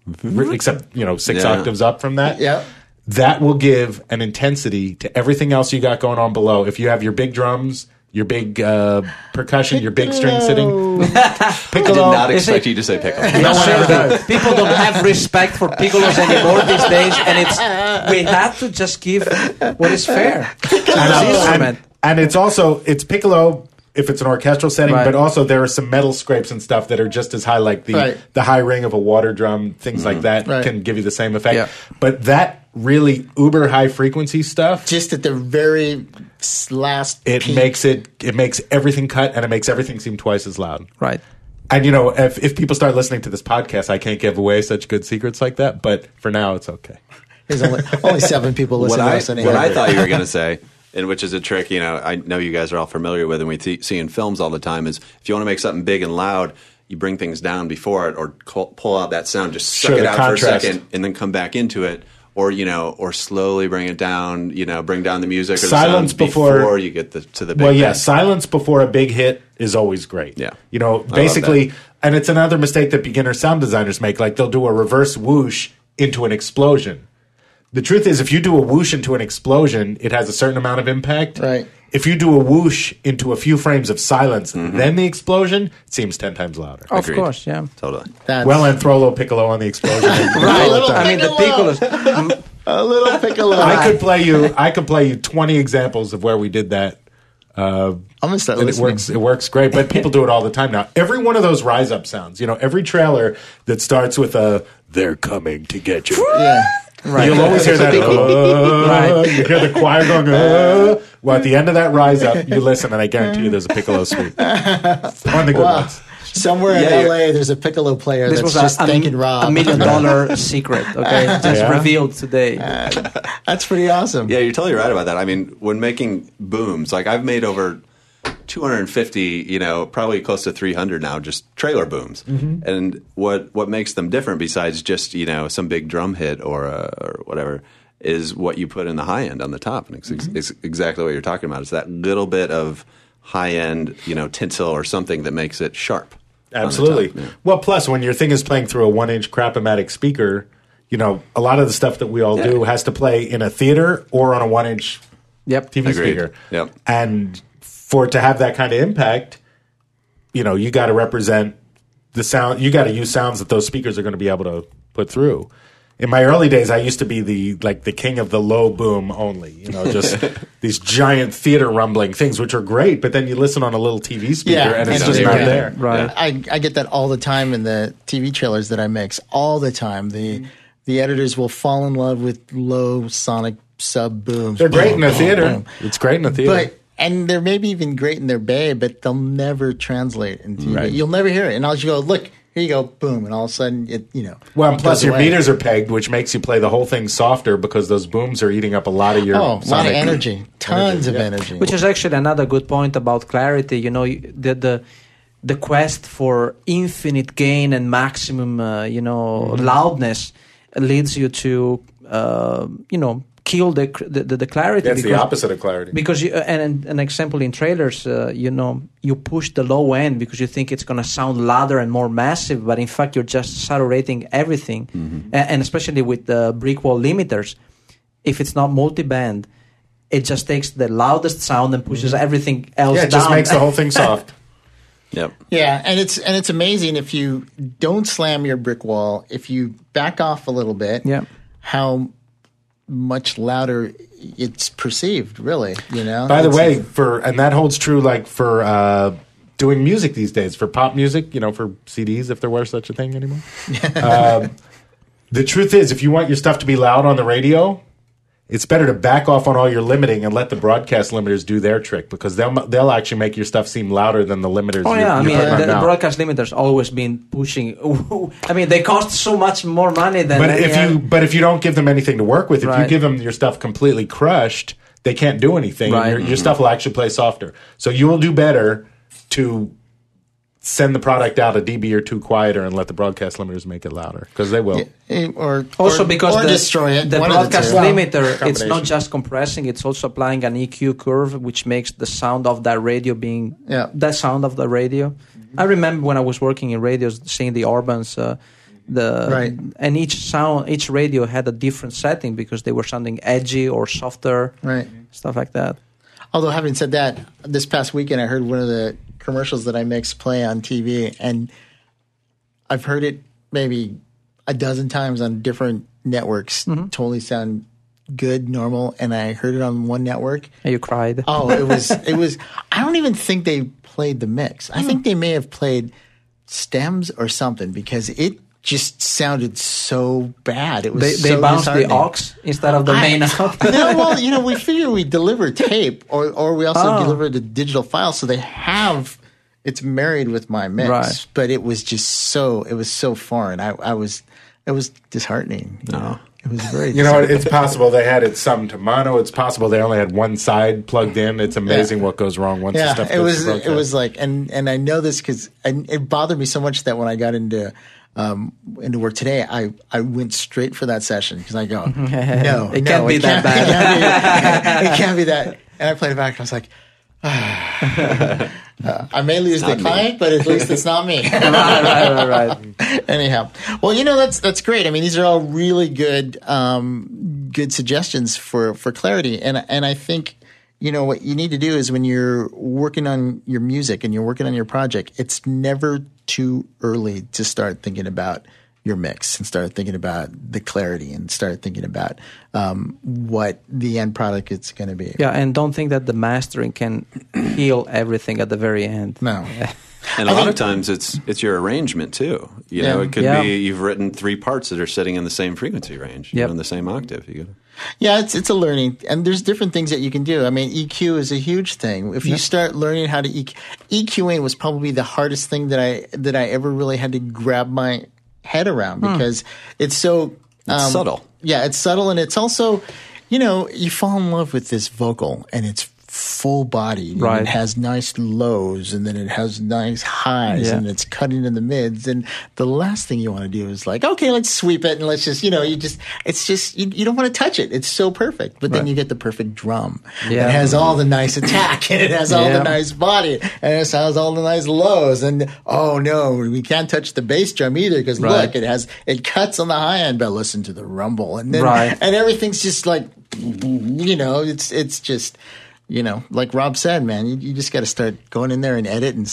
except, you know, six Yeah. octaves up from that. Yeah. That will give an intensity to everything else you got going on below. If you have your big drums, your big uh, percussion, your big string sitting, I did piccolo. not Is expect it- you to say piccolo. No one ever does. People don't have respect for piccolos anymore these days, and it's we have to just give what is fair to and, this uh, instrument. and, and it's also it's piccolo if it's an orchestral setting, Right. but also there are some metal scrapes and stuff that are just as high, like the Right. the high ring of a water drum, things like that Right. can give you the same effect. Yeah. But that really uber high frequency stuff, Just at the very s- last it peak. makes it it makes everything cut and it makes everything seem twice as loud. Right. And you know, if if people start listening to this podcast, I can't give away such good secrets like that. But for now, it's okay. There's only, only seven people What listening to I, us anyway. what I thought you were going to say, and which is a trick, you know, I know you guys are all familiar with, and we th- see in films all the time, is if you want to make something big and loud, you bring things down before it, or call, pull out that sound, just suck Sure, it the out contrast. for a second, and then come back into it, or you know, or slowly bring it down, you know, bring down the music or the Silence sound before- before you get the, to the big Well, yeah, thing. silence before a big hit is always great. Yeah. You know, love basically, and it's another mistake that beginner sound designers make. Like they'll do a reverse whoosh into an explosion. The truth is, if you do a whoosh into an explosion, it has a certain amount of impact. Right. If you do a whoosh into a few frames of silence, then the explosion, it seems ten times louder. Of Agreed. course, yeah. Totally. That's Well, and Throlo Piccolo on the explosion. Right. All the time. I mean, the Piccolo. piccolos. a little piccolo. I could play you. I could play you twenty examples of where we did that. Uh, I'm gonna start and it listening. works. It works great, but people do it all the time now. Every one of those rise up sounds, you know, every trailer that starts with a "They're coming to get you." Yeah. Right. You'll always hear that. Uh, Right. You hear the choir going. Uh, well, at the end of that rise up, you listen, and I guarantee you, there's a piccolo sweep. One of the good Wow. ones. Somewhere in Yeah, L A, there's a piccolo player This that's was just a, thanking a, Rob. a million dollar secret, okay? Just Yeah. revealed today. That's pretty awesome. Yeah, you're totally right about that. I mean, when making booms, like I've made over two hundred fifty, you know, probably close to three hundred now, just trailer booms. Mm-hmm. And what what makes them different, besides just you know some big drum hit or uh, or whatever, is what you put in the high end on the top, and it's, Mm-hmm. it's exactly what you're talking about. It's that little bit of high end, you know, tinsel or something that makes it sharp. on the Absolutely. top, yeah. Well, plus when your thing is playing through a one-inch Crapomatic speaker, you know, a lot of the stuff that we all do Yeah. has to play in a theater or on a one-inch Yep. T V Agreed. speaker. Yep. And for it to have that kind of impact, you know, you got to represent the sound. You got to use sounds that those speakers are going to be able to put through. In my early days, I used to be the like the king of the low boom only. You know, just these giant theater rumbling things, which are great. But then you listen on a little T V speaker, Yeah, and it's and just yeah, not yeah, there. Right. I, I get that all the time in the T V trailers that I mix. All the time, the the editors will fall in love with low sonic sub booms. They're great Boom, in the boom, theater. boom. It's great in the theater. But and they're maybe even great in their bay, but they'll never translate in T V. Right. You'll never hear it, and I'll just go, look, here you go, boom, and all of a sudden, it you know. well, and plus goes your away. meters are pegged, which makes you play the whole thing softer because those booms are eating up a lot of your Oh, a lot of sonic energy, tons of yeah. energy. Which is actually another good point about clarity. You know, the the the quest for infinite gain and maximum, uh, you know, Mm-hmm. loudness leads you to, uh, you know, kill the the, the clarity. That's the because- opposite of clarity. Because you, and, and an example in trailers, uh, you know, you push the low end because you think it's going to sound louder and more massive, but in fact you're just saturating everything. Mm-hmm. A- and especially with the brick wall limiters, if it's not multi-band, it just takes the loudest sound and pushes everything else yeah, it down. just makes the whole thing soft. Yep. Yeah, and it's and it's amazing if you don't slam your brick wall, if you back off a little bit, Yeah. how much louder it's perceived, really, you know? By the It's- way, for and that holds true like for uh, doing music these days, for pop music, you know, for C Ds, if there were such a thing anymore. um, the truth is, if you want your stuff to be loud on the radio, it's better to back off on all your limiting and let the broadcast limiters do their trick, because they'll they'll actually make your stuff seem louder than the limiters. Oh you're, yeah, I you're mean putting on the, the now. broadcast limiters always been pushing. I mean they cost so much more money than. But any if you other- but if you don't give them anything to work with, if you Right. give them your stuff completely crushed, they can't do anything. Right. Your, your stuff will actually play softer. So you will do better to send the product out a dB or two quieter and let the broadcast limiters make it louder, because they will. Eh, or Also or, because or the, destroy it. the one of the broadcast two. limiter, it's Combination. not just compressing, it's also applying an E Q curve, which makes the sound of that radio being Yeah. the sound of the radio. I remember when I was working in radios, seeing the Urbans, uh, the Right. and each sound, each radio had a different setting because they were sounding edgy or softer, Right. stuff like that. Although, having said that, this past weekend I heard one of the commercials that I mix play on T V, and I've heard it maybe a dozen times on different networks. Totally sound good, normal, and I heard it on one network. And you cried. Oh, it was it was. I don't even think they played the mix. I think they may have played stems or something, because it just sounded so bad. It was they they so bounced the disheartening. aux instead of the main I- out. no, well, you know, we figure we deliver tape, or or we also Oh. deliver the digital file, so they have it's married with my mix. Right. But it was just so it was so foreign. I, I was it was disheartening. You know? It was very. You know, it's possible they had it some to mono. It's possible they only had one side plugged in. It's amazing Yeah. what goes wrong once the yeah, stuff it goes was to broadcast. it was like, and and I know this because it bothered me so much that when I got into. Um, into work today, I, I went straight for that session because I go, no, It no, can't be that bad. It can't, be, it can't be that. And I played it back and I was like, ah. uh, I may lose the Not me. client, but at least it's not me. right, right, right, right. Anyhow, well, you know, that's that's great. I mean, these are all really good um, good suggestions for for clarity, and and I think. You know, what you need to do is when you're working on your music and you're working on your project, it's never too early to start thinking about your mix and start thinking about the clarity and start thinking about um, what the end product is going to be. Yeah, and don't think that the mastering can heal everything at the very end. No. And a lot of times it's it's your arrangement too. You know, Yeah. it could Yeah. be you've written three parts that are sitting in the same frequency range, you Yep. know, in the same octave. You gotta, Yeah, it's it's a learning, and there's different things that you can do. I mean, E Q is a huge thing. If you start learning how to E Q, EQing was probably the hardest thing that I that I ever really had to grab my head around because it's so It's subtle. Yeah, it's subtle, and it's also, you know, you fall in love with this vocal, and it's full body. Right. It has nice lows, and then it has nice highs, Yeah. and it's cutting in the mids. And the last thing you want to do is like, okay, let's sweep it, and let's just, you know, you just, it's just, you, you don't want to touch it. It's so perfect. But then Right. you get the perfect drum. Yeah. It has all the nice attack, and it has all Yeah. the nice body, and it has all the nice lows. And oh no, we can't touch the bass drum either because Right. look, it has, it cuts on the high end, but listen to the rumble. And then, Right. and everything's just like, you know, it's, it's just, you know, like Rob said, man, you, you just got to start going in there and edit and start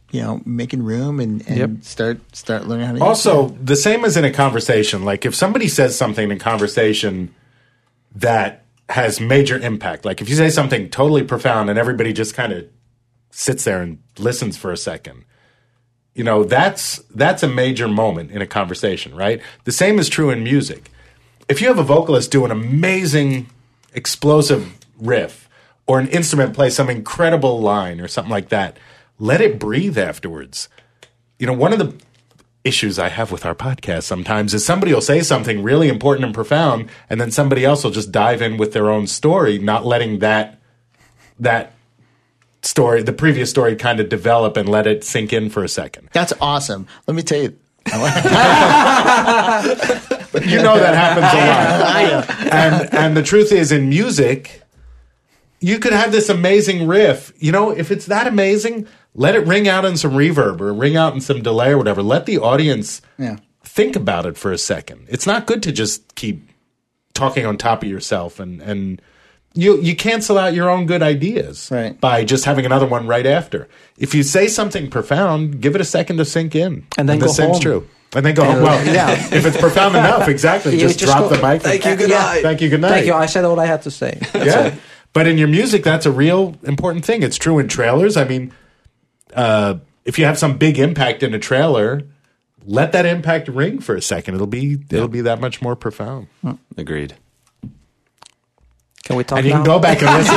you know, making room and, and Yep. start start learning how to Also, the same as in a conversation. Like if somebody says something in conversation that has major impact, like if you say something totally profound and everybody just kind of sits there and listens for a second, you know, that's that's a major moment in a conversation, right? The same is true in music. If you have a vocalist do an amazing, explosive riff, or an instrument play some incredible line or something like that, let it breathe afterwards. You know, one of the issues I have with our podcast sometimes is somebody will say something really important and profound, and then somebody else will just dive in with their own story, not letting that that story, the previous story, kind of develop and let it sink in for a second. That's awesome. Let me tell you. But you know that happens a lot. And and the truth is, in music, you could have this amazing riff. You know, if it's that amazing, let it ring out in some reverb or ring out in some delay or whatever. Let the audience Yeah. think about it for a second. It's not good to just keep talking on top of yourself and and you you cancel out your own good ideas Right. by just having another one right after. If you say something profound, give it a second to sink in. And then the go same's home. true. And then go home. Well, yeah. if it's profound enough, exactly. You Just, just drop go- the mic. Thank you, good Yeah. night. Thank you. Good night. Thank you. I said all I had to say. Yeah. But in your music, that's a real important thing. It's true in trailers. I mean, uh, if you have some big impact in a trailer, let that impact ring for a second. It'll be it'll be that much more profound. Agreed. Can we talk And you now? can go back and listen.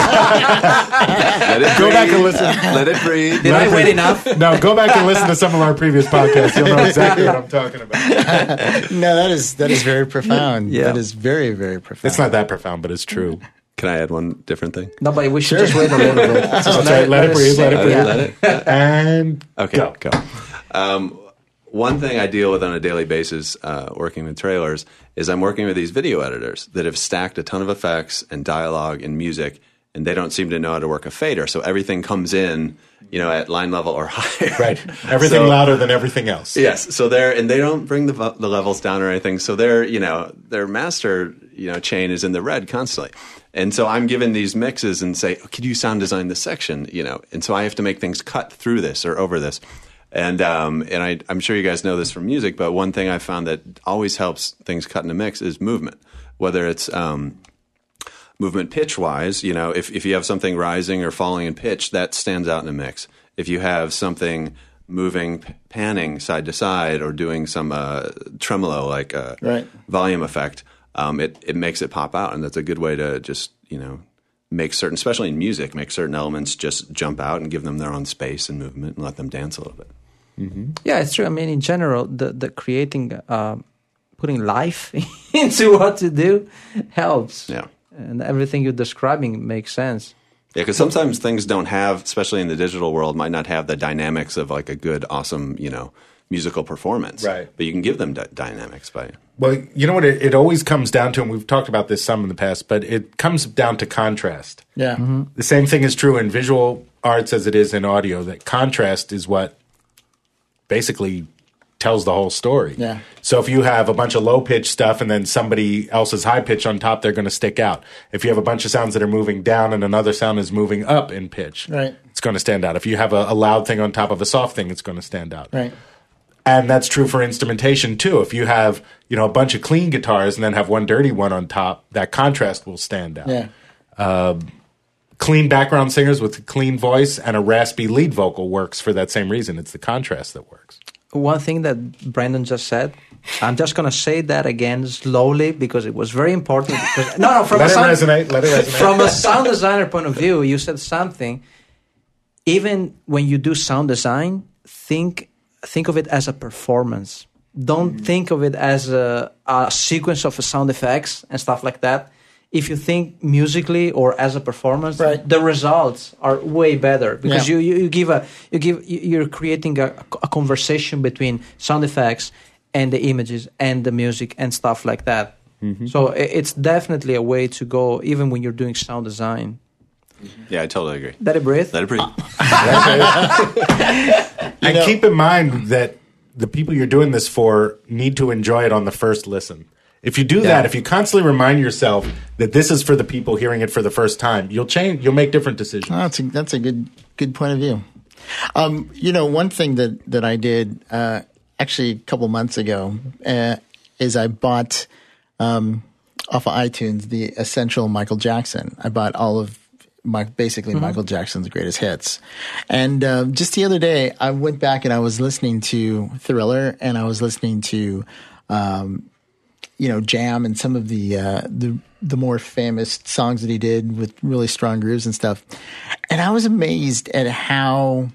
Let it Go breathe. back and listen. Let it breathe. Did I wait enough? No, go back and listen to some of our previous podcasts. You'll know exactly what I'm talking about. No, that is that is very profound. Yeah. That is very very profound. It's not that profound, but it's true. Can I add one different thing? No, but we should just wait a little bit. That's right. Let it breathe. Let it Let breathe. it, let it. And Okay, go. go. Um, one thing I deal with on a daily basis uh, working with trailers is I'm working with these video editors that have stacked a ton of effects and dialogue and music, and they don't seem to know how to work a fader. So everything comes in, you know, at line level or higher. Right. Everything So- louder than everything else. Yes, so they're and they don't bring the vo- the levels down or anything. So their you know their master you know chain is in the red constantly, and so I'm given these mixes and say, oh, could you sound design this section? You know, and so I have to make things cut through this or over this, and um and I I'm sure you guys know this from music, but one thing I found that always helps things cut in a mix is movement, whether it's um. movement pitch-wise, you know, if, if you have something rising or falling in pitch, that stands out in a mix. If you have something moving, p- panning side to side or doing some uh, tremolo, like a Right. volume effect, um, it, it makes it pop out. And that's a good way to just, you know, make certain, especially in music, make certain elements just jump out and give them their own space and movement and let them dance a little bit. Yeah, it's true. I mean, in general, the the creating, um, putting life into what to do helps. Yeah. And everything you're describing makes sense. Yeah, because sometimes things don't have, especially in the digital world, might not have the dynamics of like a good, awesome, you know, musical performance. Right. But you can give them d- dynamics by. Well, you know what it, it always comes down to, and we've talked about this some in the past, but it comes down to contrast. Yeah. The same thing is true in visual arts as it is in audio, that contrast is what basically tells the whole story. Yeah. So if you have a bunch of low pitch stuff and then somebody else's high pitch on top, they're going to stick out. If you have a bunch of sounds that are moving down and another sound is moving up in pitch, Right. it's going to stand out. If you have a, a loud thing on top of a soft thing, it's going to stand out. Right. And that's true for instrumentation too. If you have, you know, a bunch of clean guitars and then have one dirty one on top, that contrast will stand out. Yeah. Clean background singers with a clean voice and a raspy lead vocal works for that same reason. It's the contrast that works. One thing that Brandon just said, I'm just going to say that again slowly because it was very important. Because, no, no, from Let a it sound, resonate. Let it resonate. from a sound designer point of view, you said something. Even when you do sound design, think think of it as a performance. Don't Mm-hmm. think of it as a, a sequence of sound effects and stuff like that. If you think musically or as a performance, Right. the results are way better because Yeah. you, you, you give a you give you- you're creating a, a conversation between sound effects and the images and the music and stuff like that. Mm-hmm. So i- it's definitely a way to go, even when you're doing sound design. Yeah, I totally agree. Let it breathe. Let it breathe. And know- keep in mind that the people you're doing this for need to enjoy it on the first listen. If you do that, if you constantly remind yourself that this is for the people hearing it for the first time, you'll change. You'll make different decisions. Oh, that's a, that's a good good point of view. Um, you know, one thing that, that I did uh, actually a couple months ago uh, is I bought um, off of iTunes the Essential Michael Jackson. I bought all of my basically mm-hmm. Michael Jackson's greatest hits. And uh, just the other day, I went back and I was listening to Thriller, and I was listening to um, you know Jam and some of the uh, the the more famous songs that he did with really strong grooves and stuff. And I was amazed at how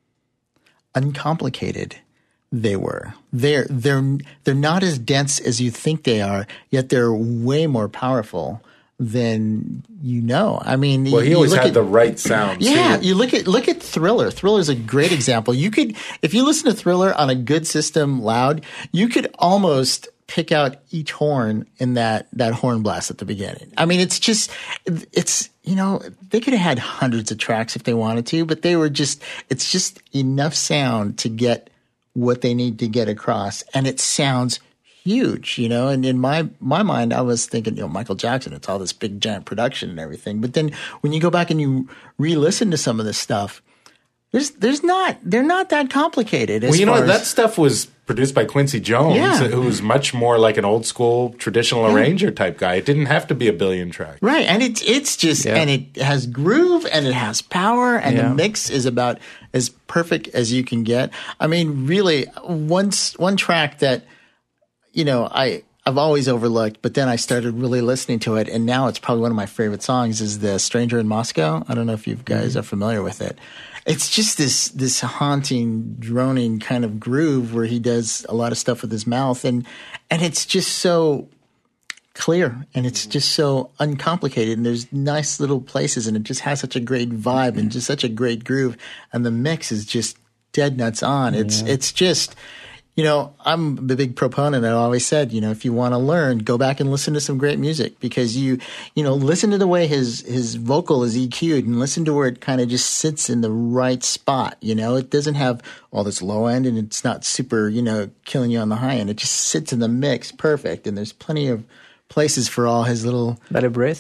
uncomplicated they were. They're they're they're not as dense as you think they are, yet they're way more powerful than you know. I mean, well, he you always look had at, the right sound. Yeah, too. you look at look at Thriller. Thriller is a great example. You could, if you listen to Thriller on a good system, loud, you could almost pick out each horn in that that horn blast at the beginning. I mean, it's just, it's you know, they could have had hundreds of tracks if they wanted to, but they were just, it's just enough sound to get what they need to get across, and it sounds huge, you know. And in my my mind, I was thinking, you know, Michael Jackson, it's all this big giant production and everything. But then when you go back and you re-listen to some of this stuff, there's there's not they're not that complicated. As well, you know, far as, that stuff was produced by Quincy Jones, Yeah. who was much more like an old school traditional Yeah. arranger type guy. It didn't have to be a billion tracks. right, and it's it's just Yeah. and it has groove and it has power, and Yeah. the mix is about as perfect as you can get. I mean, really, one one track that you know I. I've always overlooked, but then I started really listening to it, and now it's probably one of my favorite songs is the Stranger in Moscow. I don't know if you guys Mm-hmm. are familiar with it. It's just this this haunting, droning kind of groove where he does a lot of stuff with his mouth, and and it's just so clear, and it's just so uncomplicated, and there's nice little places, and it just has such a great vibe and just such a great groove, and the mix is just dead nuts on. It's it's just. You know, I'm a big proponent. I always said, you know, if you want to learn, go back and listen to some great music, because you, you know, listen to the way his, his vocal is E Q'd, and listen to where it kind of just sits in the right spot. You know, it doesn't have all this low end, and it's not super, you know, killing you on the high end. It just sits in the mix perfect. And there's plenty of places for all his little. Let it breathe.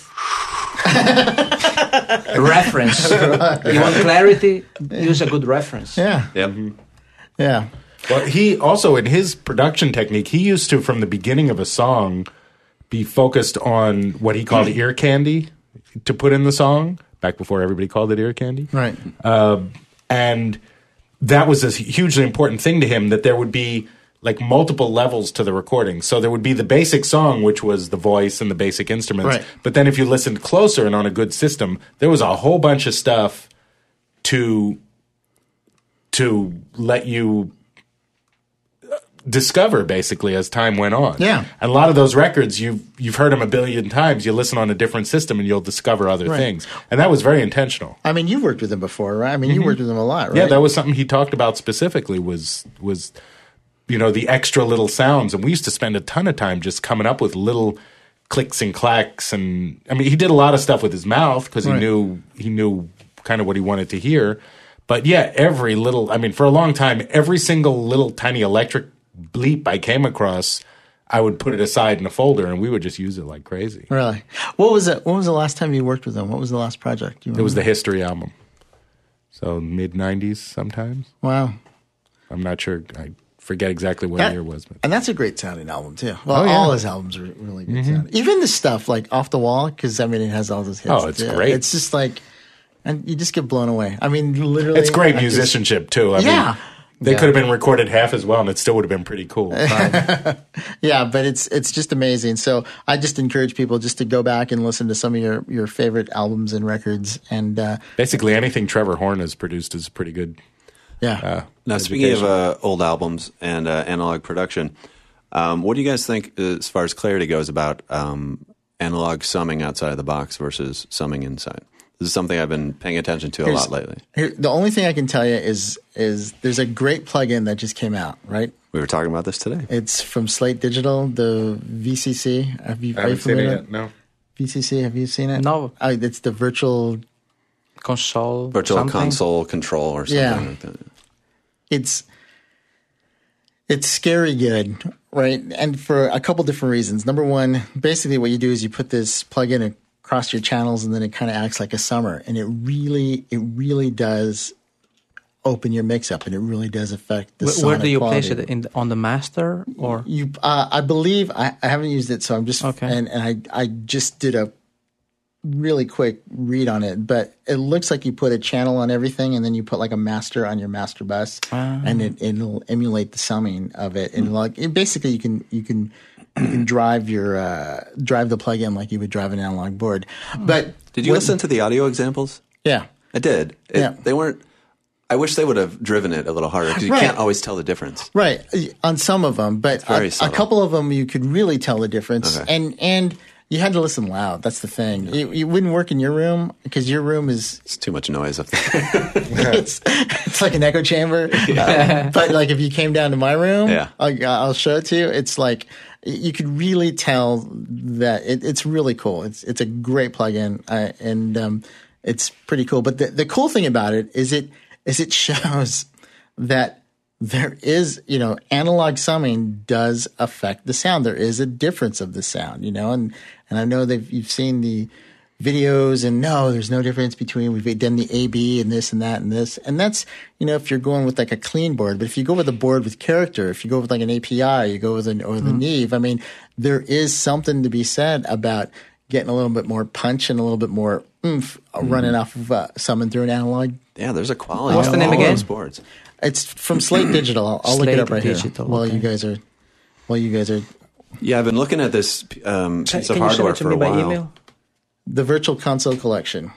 Reference. You want clarity? Use a good reference. Yeah. Yep. Yeah. Well, he also, in his production technique, he used to, from the beginning of a song, be focused on what he called ear candy to put in the song, back before everybody called it ear candy. Right. Uh, and that was a hugely important thing to him, that there would be like multiple levels to the recording. So there would be the basic song, which was the voice and the basic instruments. Right. But then if you listened closer and on a good system, there was a whole bunch of stuff to to let you discover, basically, as time went on. Yeah. And a lot of those records, you've, you've heard them a billion times. You listen on a different system and you'll discover other Right. things. And that was very intentional. I mean, you worked with him before, right? I mean, you worked with him a lot, right? Yeah, that was something he talked about specifically was, was, you know, the extra little sounds. And we used to spend a ton of time just coming up with little clicks and clacks. And I mean, he did a lot of stuff with his mouth because he Right. knew, he knew kind of what he wanted to hear. But yeah, every little, I mean, for a long time, every single little tiny electric bleep I came across, I would put it aside in a folder, and we would just use it like crazy. Really? What was it? What was the last time you worked with him? What was the last project? You It was remember? the History album. So mid nineties sometimes. Wow. I'm not sure. I forget exactly what That- year it was. But. And that's a great sounding album too. Well, Oh, yeah. all his albums are really good sounding. Even the stuff like Off the Wall, because I mean, it has all those hits. Oh, it's too. great. It's just like, and you just get blown away. I mean, literally, It's great I just- musicianship, too. I Yeah. mean, they Yeah. could have been recorded half as well, and it still would have been pretty cool. Yeah, but it's it's just amazing. So I just encourage people just to go back and listen to some of your, your favorite albums and records. And uh, Basically, anything Trevor Horn has produced is pretty good. yeah, Uh, Now, speaking of education. uh, old albums and uh, analog production, um, what do you guys think, uh, as far as clarity goes, about um, analog summing outside of the box versus summing inside? This is something I've been paying attention to a Here's- lot lately. Here, the only thing I can tell you is is there's a great plugin that just came out. Right, We were talking about this today. it's from Slate Digital, the V C C. Have you, I are you haven't seen it familiar? yet. No. V C C, have you seen it? No. Oh, it's the virtual. Console. Virtual something. console control or something Yeah. like that. It's it's scary good, right? And for a couple different reasons. Number one, basically what you do is you put this plug-in across your channels, and then it kind of acts like a summer, and it really, it really does open your mix up, and it really does affect the Where, sonic where do you quality. place it? In the, on the master or? You, uh, I believe I, I haven't used it, so I'm just Okay. and, and I I just did a really quick read on it, but it looks like you put a channel on everything, and then you put like a master on your master bus, Ah. and it, it'll emulate the summing of it, and like it, basically you can you can you can drive your uh, drive the plug-in like you would drive an analog board. But Did you what- listen to the audio examples? Yeah. I did. It, Yeah. They weren't. I wish they would have driven it a little harder because you Right. can't always tell the difference. Right, on some of them, but very a, a subtle. couple of them you could really tell the difference, Okay. and and you had to listen loud. That's the thing. It, it wouldn't work in your room because your room is It's too much noise up there. it's it's like an echo chamber. Uh, but like if you came down to my room, Yeah. I'll, I'll show it to you. It's like you could really tell that it, it's really cool. It's it's a great plugin, uh, and um, it's pretty cool. But the, the cool thing about it is it is it shows that there is, you know, analog summing does affect the sound. There is a difference of the sound, you know, and and I know that you've seen the videos and no, there's no difference between we've done the A B and this and that and this. And that's, you know, if you're going with like a clean board, but if you go with a board with character, if you go with like an A P I, you go with an, or the Neve, I mean, there is something to be said about getting a little bit more punch and a little bit more oomph running off of uh, summon through an analog. Yeah, there's a quality. What's to the name all again? those boards. It's from Slate Digital. I'll, I'll look it Slate up right Digital, here while okay. you guys are, while you guys are, Yeah, I've been looking at this um, Can, piece can of you send hardware it to for me a by while. email? the Virtual Console Collection.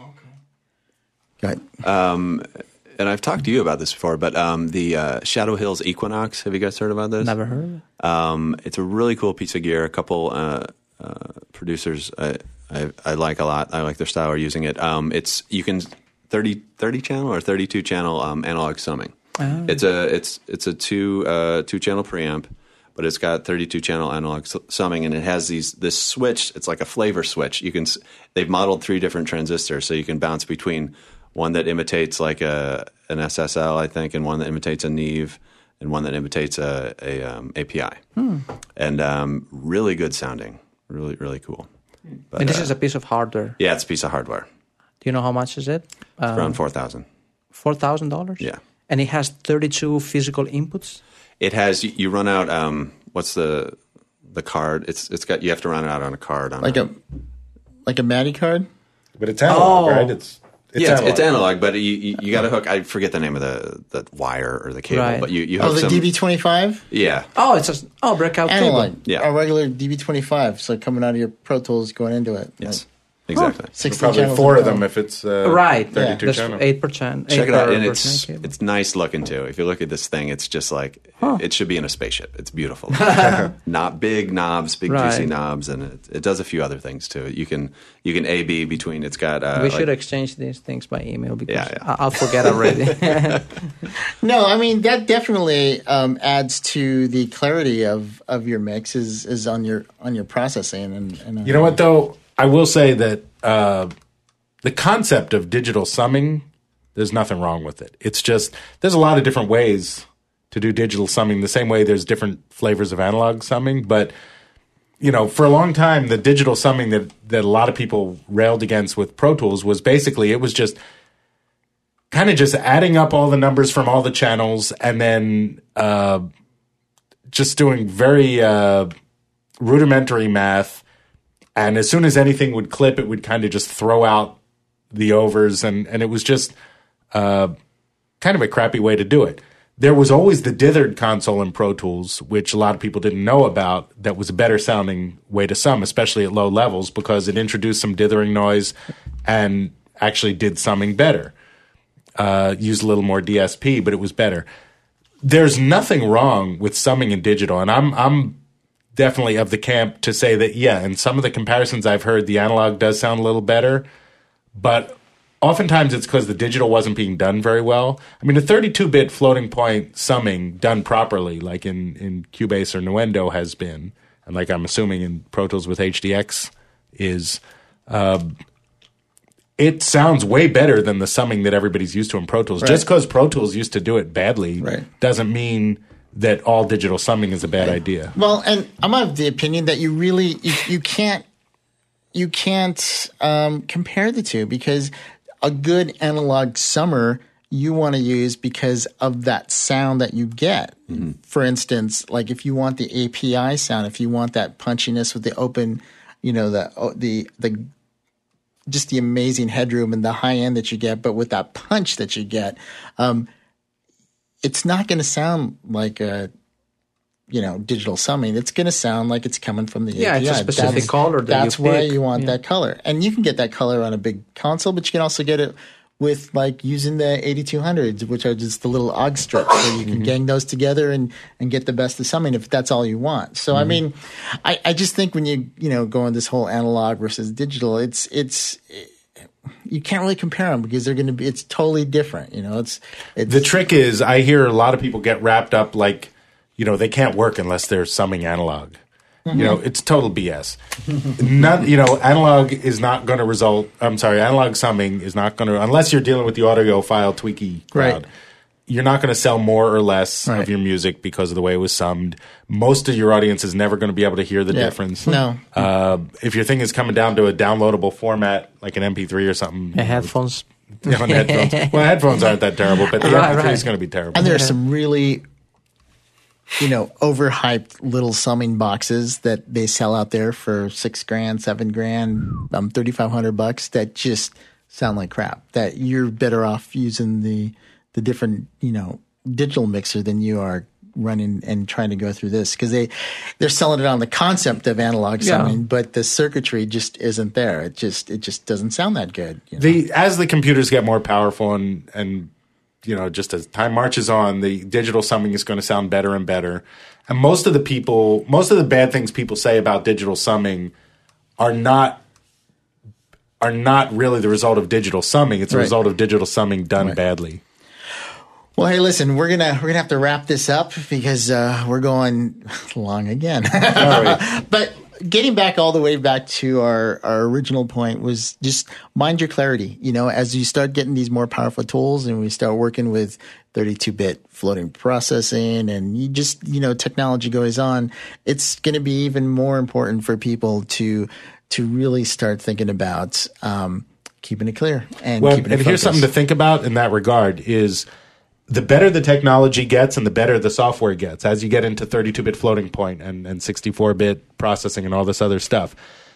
Go ahead. Um, and I've talked to you about this before, but um, the uh, Shadow Hills Equinox. Have you guys heard about this? Never heard of it. Um, it's a really cool piece of gear. A couple uh, uh, producers I, I, I like a lot. I like their style of using it. Um, it's you can thirty, thirty channel or thirty-two channel um, analog summing. Ah. It's a it's it's a two uh, two channel preamp, but it's got thirty-two channel analog su- summing, and it has these this switch. It's like a flavor switch. You can s- they've modeled three different transistors, so you can bounce between one that imitates like a an S S L, I think, and one that imitates a Neve, and one that imitates a, a um, A P I, Hmm. and um, really good sounding, really really cool. But, And this uh, is a piece of hardware. yeah, it's a piece of hardware. Do you know how much is it? Um, Around four thousand. Four thousand dollars. Yeah. And it has thirty-two physical inputs. It has you, you run out. Um, what's the the card? It's it's got you have to run it out on a card on Like a, like a Matty card? But it's analog, Oh. right? It's it's yeah, analog. it's, it's analog, but you you, you got to hook. I forget the name of the, the wire or the cable, Right. but you you hook Oh, the some. D B twenty-five? Yeah, Oh, it's a oh breakout Analog. cable. Yeah. A regular D B twenty-five. So coming out of your Pro Tools going into it. yes, Like exactly. sixteen Probably channels four in of them total. if it's uh, Right. thirty-two There's channel. eight percent. Check it out, and it's it's nice looking too. If you look at this thing, it's just like it should be in a spaceship. It's beautiful. Not big knobs, big Right. juicy knobs, and it, it does a few other things too. You can you can A B between. It's got uh, we like- should exchange these things by email because Yeah, yeah. I- I'll forget already. No, I mean that definitely um, adds to the clarity of, of your mix is, is on your on your processing and, and uh, You know what, though? I will say that uh, the concept of digital summing, there's nothing wrong with it. It's just there's a lot of different ways to do digital summing, the same way there's different flavors of analog summing. But, you know, for a long time, the digital summing that, that a lot of people railed against with Pro Tools was basically it was just kind of just adding up all the numbers from all the channels and then uh, just doing very uh, rudimentary math. And as soon as anything would clip, it would kind of just throw out the overs, and, and it was just uh, kind of a crappy way to do it. There was always the dithered console in Pro Tools, which a lot of people didn't know about, that was a better sounding way to sum, especially at low levels, because it introduced some dithering noise and actually did summing better. Uh, used a little more D S P, but it was better. There's nothing wrong with summing in digital, and I'm I'm definitely of the camp to say that, yeah, in some of the comparisons I've heard, the analog does sound a little better, but oftentimes it's because the digital wasn't being done very well. I mean, a thirty-two bit floating point summing done properly, like in, in Cubase or Nuendo has been, and like I'm assuming in Pro Tools with H D X is, uh, it sounds way better than the summing that everybody's used to in Pro Tools. Right. Just because Pro Tools used to do it badly Right. doesn't mean that all digital summing is a bad idea. Well, and I'm of the opinion that you really you, you can't you can't um, compare the two because a good analog summer you want to use because of that sound that you get. Mm-hmm. For instance, like if you want the A P I sound, if you want that punchiness with the open, you know, the the the just the amazing headroom and the high end that you get, but with that punch that you get, um, it's not going to sound like a you know, digital summing. It's going to sound like it's coming from the yeah, A P I. it's a specific that's, color that That's you why pick. you want yeah. that color. And you can get that color on a big console, but you can also get it with like using the eighty-two hundreds, which are just the little aux strips where you can mm-hmm. gang those together and, and get the best of summing if that's all you want. So, mm-hmm. I mean, I, I just think when you, you know, go on this whole analog versus digital, it's, it's, it, you can't really compare them because they're going to be, it's totally different. You know, it's, it's the trick is I hear a lot of people get wrapped up like, you know, they can't work unless they're summing analog. Mm-hmm. You know, it's total B S. Not, you know, analog is not going to result. I'm sorry, analog summing is not going to, unless you're dealing with the audiophile tweaky crowd. Right. You're not going to sell more or less right. of your music because of the way it was summed. Most of your audience is never going to be able to hear the yeah. difference. No. Uh, if your thing is coming down to a downloadable format, like an M P three or something. Yeah, headphones. You know, headphones. Well, headphones aren't that terrible, but the right, M P three right. is going to be terrible. And there's some really, you know, overhyped little summing boxes that they sell out there for six grand, seven grand, um, thirty-five hundred bucks that just sound like crap. That you're better off using the the different, you know, digital mixer than you are running and trying to go through this because they they're selling it on the concept of analog summing, yeah. but the circuitry just isn't there. It just it just doesn't sound that good. You know? The as the computers get more powerful and and you know, just as time marches on, the digital summing is going to sound better and better. And most of the people, most of the bad things people say about digital summing are not are not really the result of digital summing. It's a right. result of digital summing done right. badly. Well, hey, listen, we're gonna we're gonna have to wrap this up because uh, we're going long again. But getting back all the way back to our, our original point was just mind your clarity. You know, as you start getting these more powerful tools and we start working with thirty-two bit floating processing and you just, you know, technology goes on, it's going to be even more important for people to to really start thinking about um, keeping it clear and well, keeping it and focused. Here's something to think about in that regard is the better the technology gets and the better the software gets as you get into thirty-two bit floating point and, and sixty-four bit processing and all this other stuff.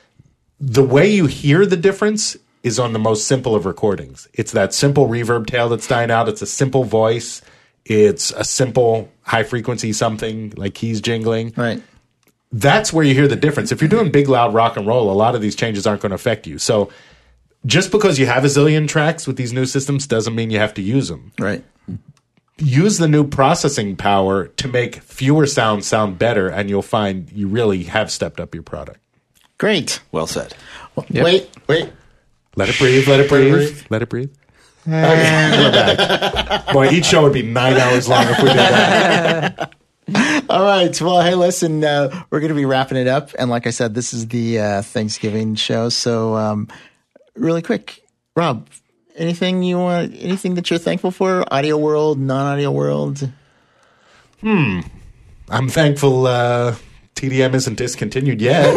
The way you hear the difference is on the most simple of recordings. It's that simple reverb tail that's dying out. It's a simple voice. It's a simple high frequency something like keys jingling. Right. That's where you hear the difference. If you're doing big, loud rock and roll, a lot of these changes aren't going to affect you. So just because you have a zillion tracks with these new systems doesn't mean you have to use them. Right. Use the new processing power to make fewer sounds sound better, and you'll find you really have stepped up your product. Great. Well said. Well, yep. Wait, wait. Let it breathe, let it breathe, breathe. let it breathe. We're back. Boy, each show would be nine hours long if we did that. All right. Well, hey, listen, uh, we're going to be wrapping it up. And like I said, this is the uh, Thanksgiving show. So um, really quick, Rob, anything you want, anything that you're thankful for? Audio world, non-audio world? Hmm. I'm thankful uh, T D M isn't discontinued yet.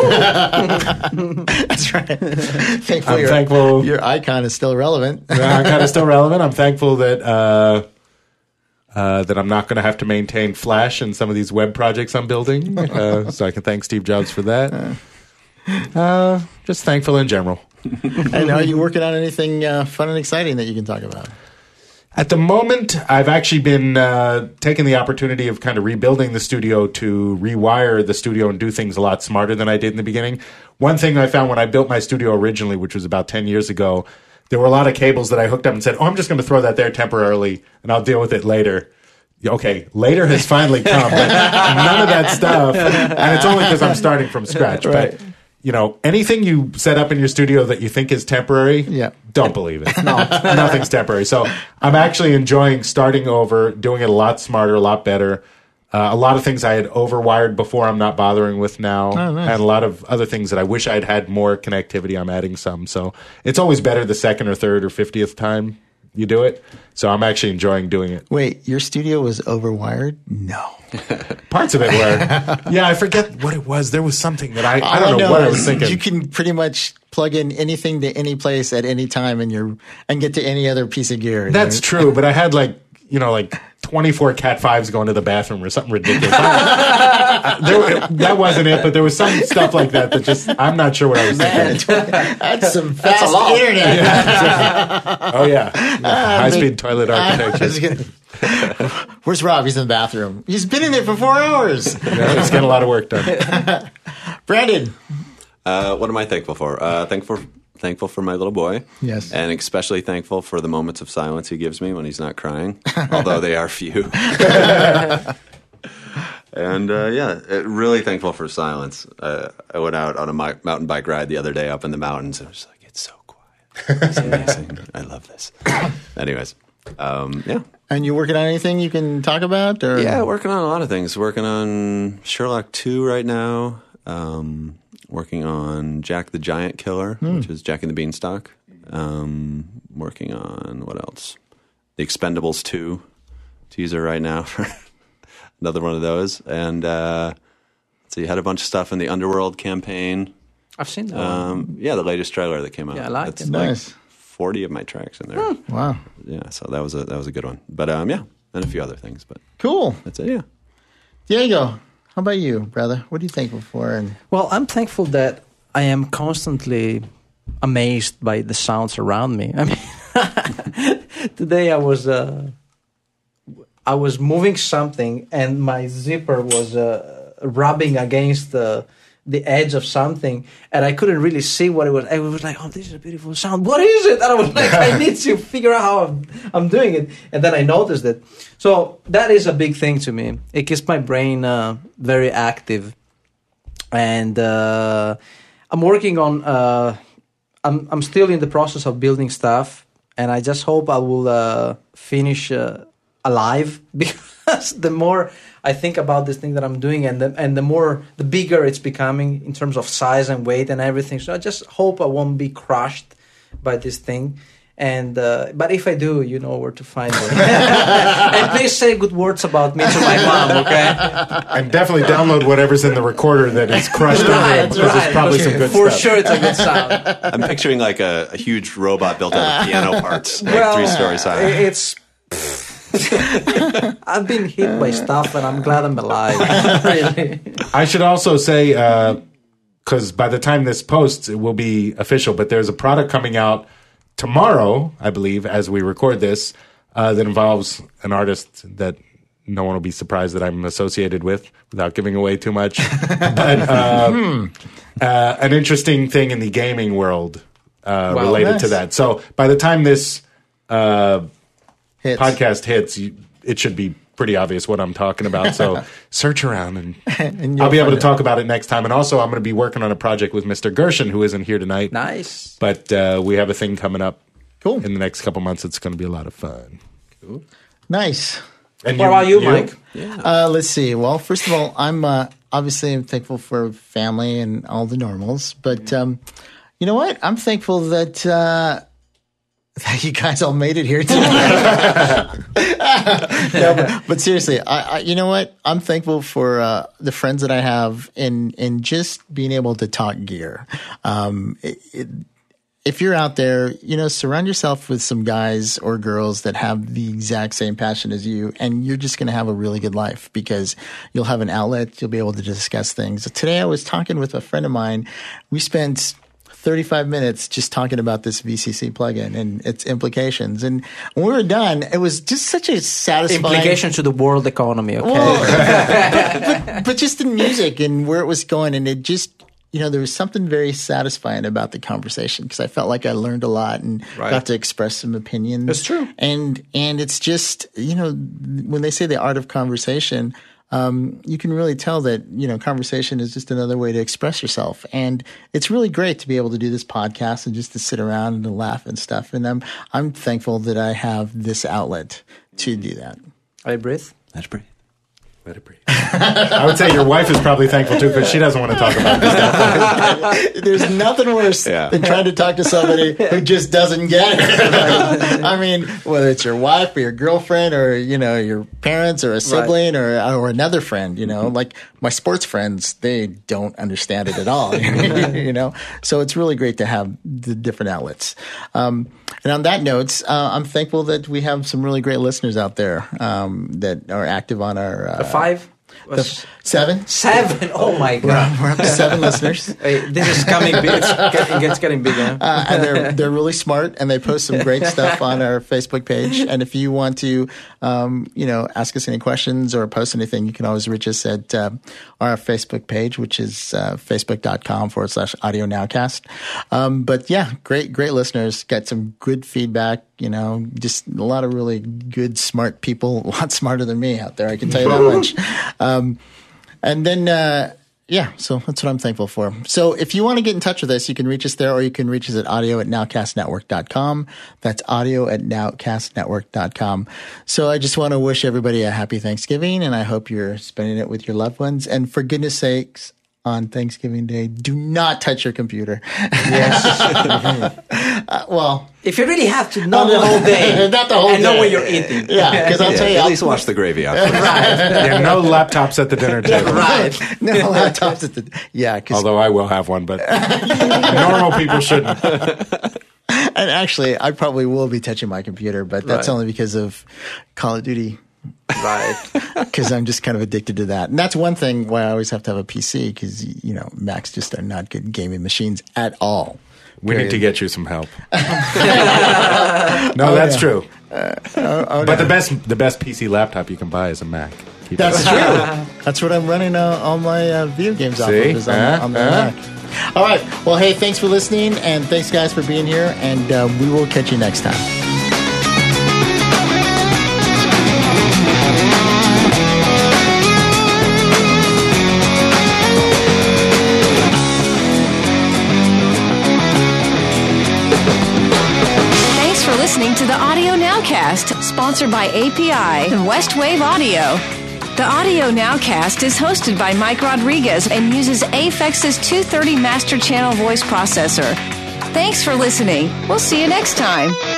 That's right. Thankful I'm your, thankful your icon is still relevant. Your icon is still relevant. I'm thankful that uh, uh, that I'm not going to have to maintain Flash in some of these web projects I'm building. Uh, so I can thank Steve Jobs for that. Uh, just thankful in general. And are you working on anything uh, fun and exciting that you can talk about? At the moment, I've actually been uh, taking the opportunity of kind of rebuilding the studio to rewire the studio and do things a lot smarter than I did in the beginning. One thing I found when I built my studio originally, which was about ten years ago, there were a lot of cables that I hooked up and said, oh, I'm just going to throw that there temporarily and I'll deal with it later. Okay, later has finally come, but none of that stuff. And it's only because I'm starting from scratch. Right. But you know, anything you set up in your studio that you think is temporary, yeah. don't believe it. No, nothing's temporary. So I'm actually enjoying starting over, doing it a lot smarter, a lot better. Uh, a lot of things I had overwired before I'm not bothering with now. Oh, nice. And a lot of other things that I wish I'd had more connectivity, I'm adding some. So it's always better the second or third or fiftieth time you do it. So I'm actually enjoying doing it. Wait, your studio was overwired? No. Parts of it were. Yeah, I forget what it was. There was something that I, I All don't know what I is was thinking. You can pretty much plug in anything to any place at any time and you're and get to any other piece of gear. That's true, but I had like, you know, like twenty-four Cat fives going to the bathroom or something ridiculous. I, there, that wasn't it, but there was some stuff like that that just, I'm not sure what I was Man, thinking. that's some fast a lot. internet. Yeah. Oh, yeah. yeah. High-speed toilet I was architecture. gonna- Where's Rob? He's in the bathroom. He's been in there for four hours. Yeah, it's getting a lot of work done. Brandon. Uh, what am I thankful for? Uh, thankful, thankful for my little boy. Yes. And especially thankful for the moments of silence he gives me when he's not crying, although they are few. And uh, yeah, uh, really thankful for silence. Uh, I went out on a mi- mountain bike ride the other day up in the mountains. And I was like, it's so quiet. It's amazing. I love this. Anyways, um, yeah. And you working on anything you can talk about? Or? Yeah, working on a lot of things. Working on Sherlock two right now. Um, working on Jack the Giant Killer, Hmm. which is Jack and the Beanstalk. Um, working on, what else? The Expendables two teaser right now for another one of those. And uh, let's see, had a bunch of stuff in the Underworld campaign. I've seen that. Um, yeah, the latest trailer that came out. Yeah, I liked That's it. like Nice. forty of my tracks in there. Wow. Yeah, so that was a that was a good one. But um, yeah, and a few other things. But Cool. that's it. Yeah. Diego, how about you, brother? What are you thankful for? And Well, I'm thankful that I am constantly amazed by the sounds around me. I mean, today I was uh, I was moving something, and my zipper was uh, rubbing against the the edge of something, and I couldn't really see what it was. I was like, "Oh, this is a beautiful sound. What is it?" And I was like, "I need to figure out how I'm, I'm doing it." And then I noticed it. So that is a big thing to me. It keeps my brain uh, very active, and uh, I'm working on. Uh, I'm I'm still in the process of building stuff, and I just hope I will uh, finish uh, alive, because the more I think about this thing that I'm doing, and the, and the more the bigger it's becoming in terms of size and weight and everything. So I just hope I won't be crushed by this thing. And uh, but if I do, you know where to find me. And please say good words about me to my mom, okay? And definitely download whatever's in the recorder that is crushed Right, over it, because right. it's probably some good For stuff. sure, it's a good sound. I'm picturing like a, a huge robot built out of piano parts, like Well, three stories high. It's. I've been hit by stuff, and I'm glad I'm alive. Really. I should also say, because by the time this posts, it will be official, but there's a product coming out tomorrow, I believe, as we record this, uh, that involves an artist that no one will be surprised that I'm associated with, without giving away too much. But uh, uh, an interesting thing in the gaming world uh, Wow, related nice. to that. So by the time this uh, hits. podcast hits, you, it should be pretty obvious what I'm talking about. So search around, and, And you'll I'll be able to find talk about it next time. And also, I'm going to be working on a project with Mister Gershon, who isn't here tonight. Nice. But uh, we have a thing coming up Cool. in the next couple months. It's going to be a lot of fun. Nice. And What about you, Mike? Uh, let's see. Well, first of all, I'm uh, obviously I'm thankful for family and all the normals, but um, you know what? I'm thankful that uh, that you guys all made it here today. No, but, but seriously, I, I, you know what? I'm thankful for uh, the friends that I have in in just being able to talk gear. Um, it, it, if you're out there, you know, surround yourself with some guys or girls that have the exact same passion as you, and you're just going to have a really good life because you'll have an outlet. You'll be able to discuss things. Today I was talking with a friend of mine. We spent thirty-five minutes just talking about this V C C plugin and its implications. And when we were done, it was just such a satisfying Implication to the world economy, okay? Well, but, but, but just the music and where it was going, and it just, you know, there was something very satisfying about the conversation because I felt like I learned a lot and Right. got to express some opinions. That's true. And and it's just, you know, when they say the art of conversation, um, you can really tell that, you know, conversation is just another way to express yourself. And it's really great to be able to do this podcast and just to sit around and to laugh and stuff. And I'm I'm thankful that I have this outlet to do that. I breathe. That's pretty. Let it breathe. I would say your wife is probably thankful too, because she doesn't want to talk about this stuff. There's nothing worse Yeah. than trying to talk to somebody who just doesn't get it. I mean, whether it's your wife or your girlfriend or, you know, your parents or a sibling or or another friend, you know, like my sports friends, they don't understand it at all, you know. So it's really great to have the different outlets. Um, and on that note, uh, I'm thankful that we have some really great listeners out there um, that are active on our uh, Five? the f- seven. Seven? Oh my We're, God. we're up to seven listeners. Hey, this is coming big. It's getting, it's getting bigger. Uh, and they're they're really smart, and they post some great stuff on our Facebook page. And if you want to, um, you know, ask us any questions or post anything, you can always reach us at uh, our Facebook page, which is uh, facebook.com forward slash audio nowcast. Um, but yeah, great great listeners. Got some good feedback. You know, just a lot of really good, smart people. A lot smarter than me out there. I can tell you that much. Um, and then. Uh, Yeah, so that's what I'm thankful for. So if you want to get in touch with us, you can reach us there, or you can reach us at audio at nowcast network dot com. That's audio at nowcast network dot com. So I just want to wish everybody a happy Thanksgiving, and I hope you're spending it with your loved ones. And for goodness sakes, on Thanksgiving Day, do not touch your computer. Yes. uh, well, if you really have to, not the whole day. Not the whole and day. know what you're eating. Yeah, because I'll Yeah, tell you. at I'll- least wash the gravy out. Yeah, no laptops at the dinner table. Right. no laptops at the yeah. Cause, Although I will have one, but normal people shouldn't. and actually, I probably will be touching my computer, but that's Right. only because of Call of Duty. Right. Because I'm just kind of addicted to that. And that's one thing why I always have to have a P C, because, you know, Macs just are not good gaming machines at all. We need to get you some help. no, Oh, that's yeah. true. Uh, oh, oh, But no. the best the best P C laptop you can buy is a Mac. Keep That's it. true. That's what I'm running uh, all my uh, video games off of, See? is on, Uh, on the uh. Mac. All right. Well, hey, thanks for listening, and thanks, guys, for being here, and uh, we will catch you next time. Thanks for listening to the Audio Nowcast, sponsored by A P I and Westwave Audio. The Audio Nowcast is hosted by Mike Rodriguez and uses Apex's two thirty Master Channel voice processor. Thanks for listening. We'll see you next time.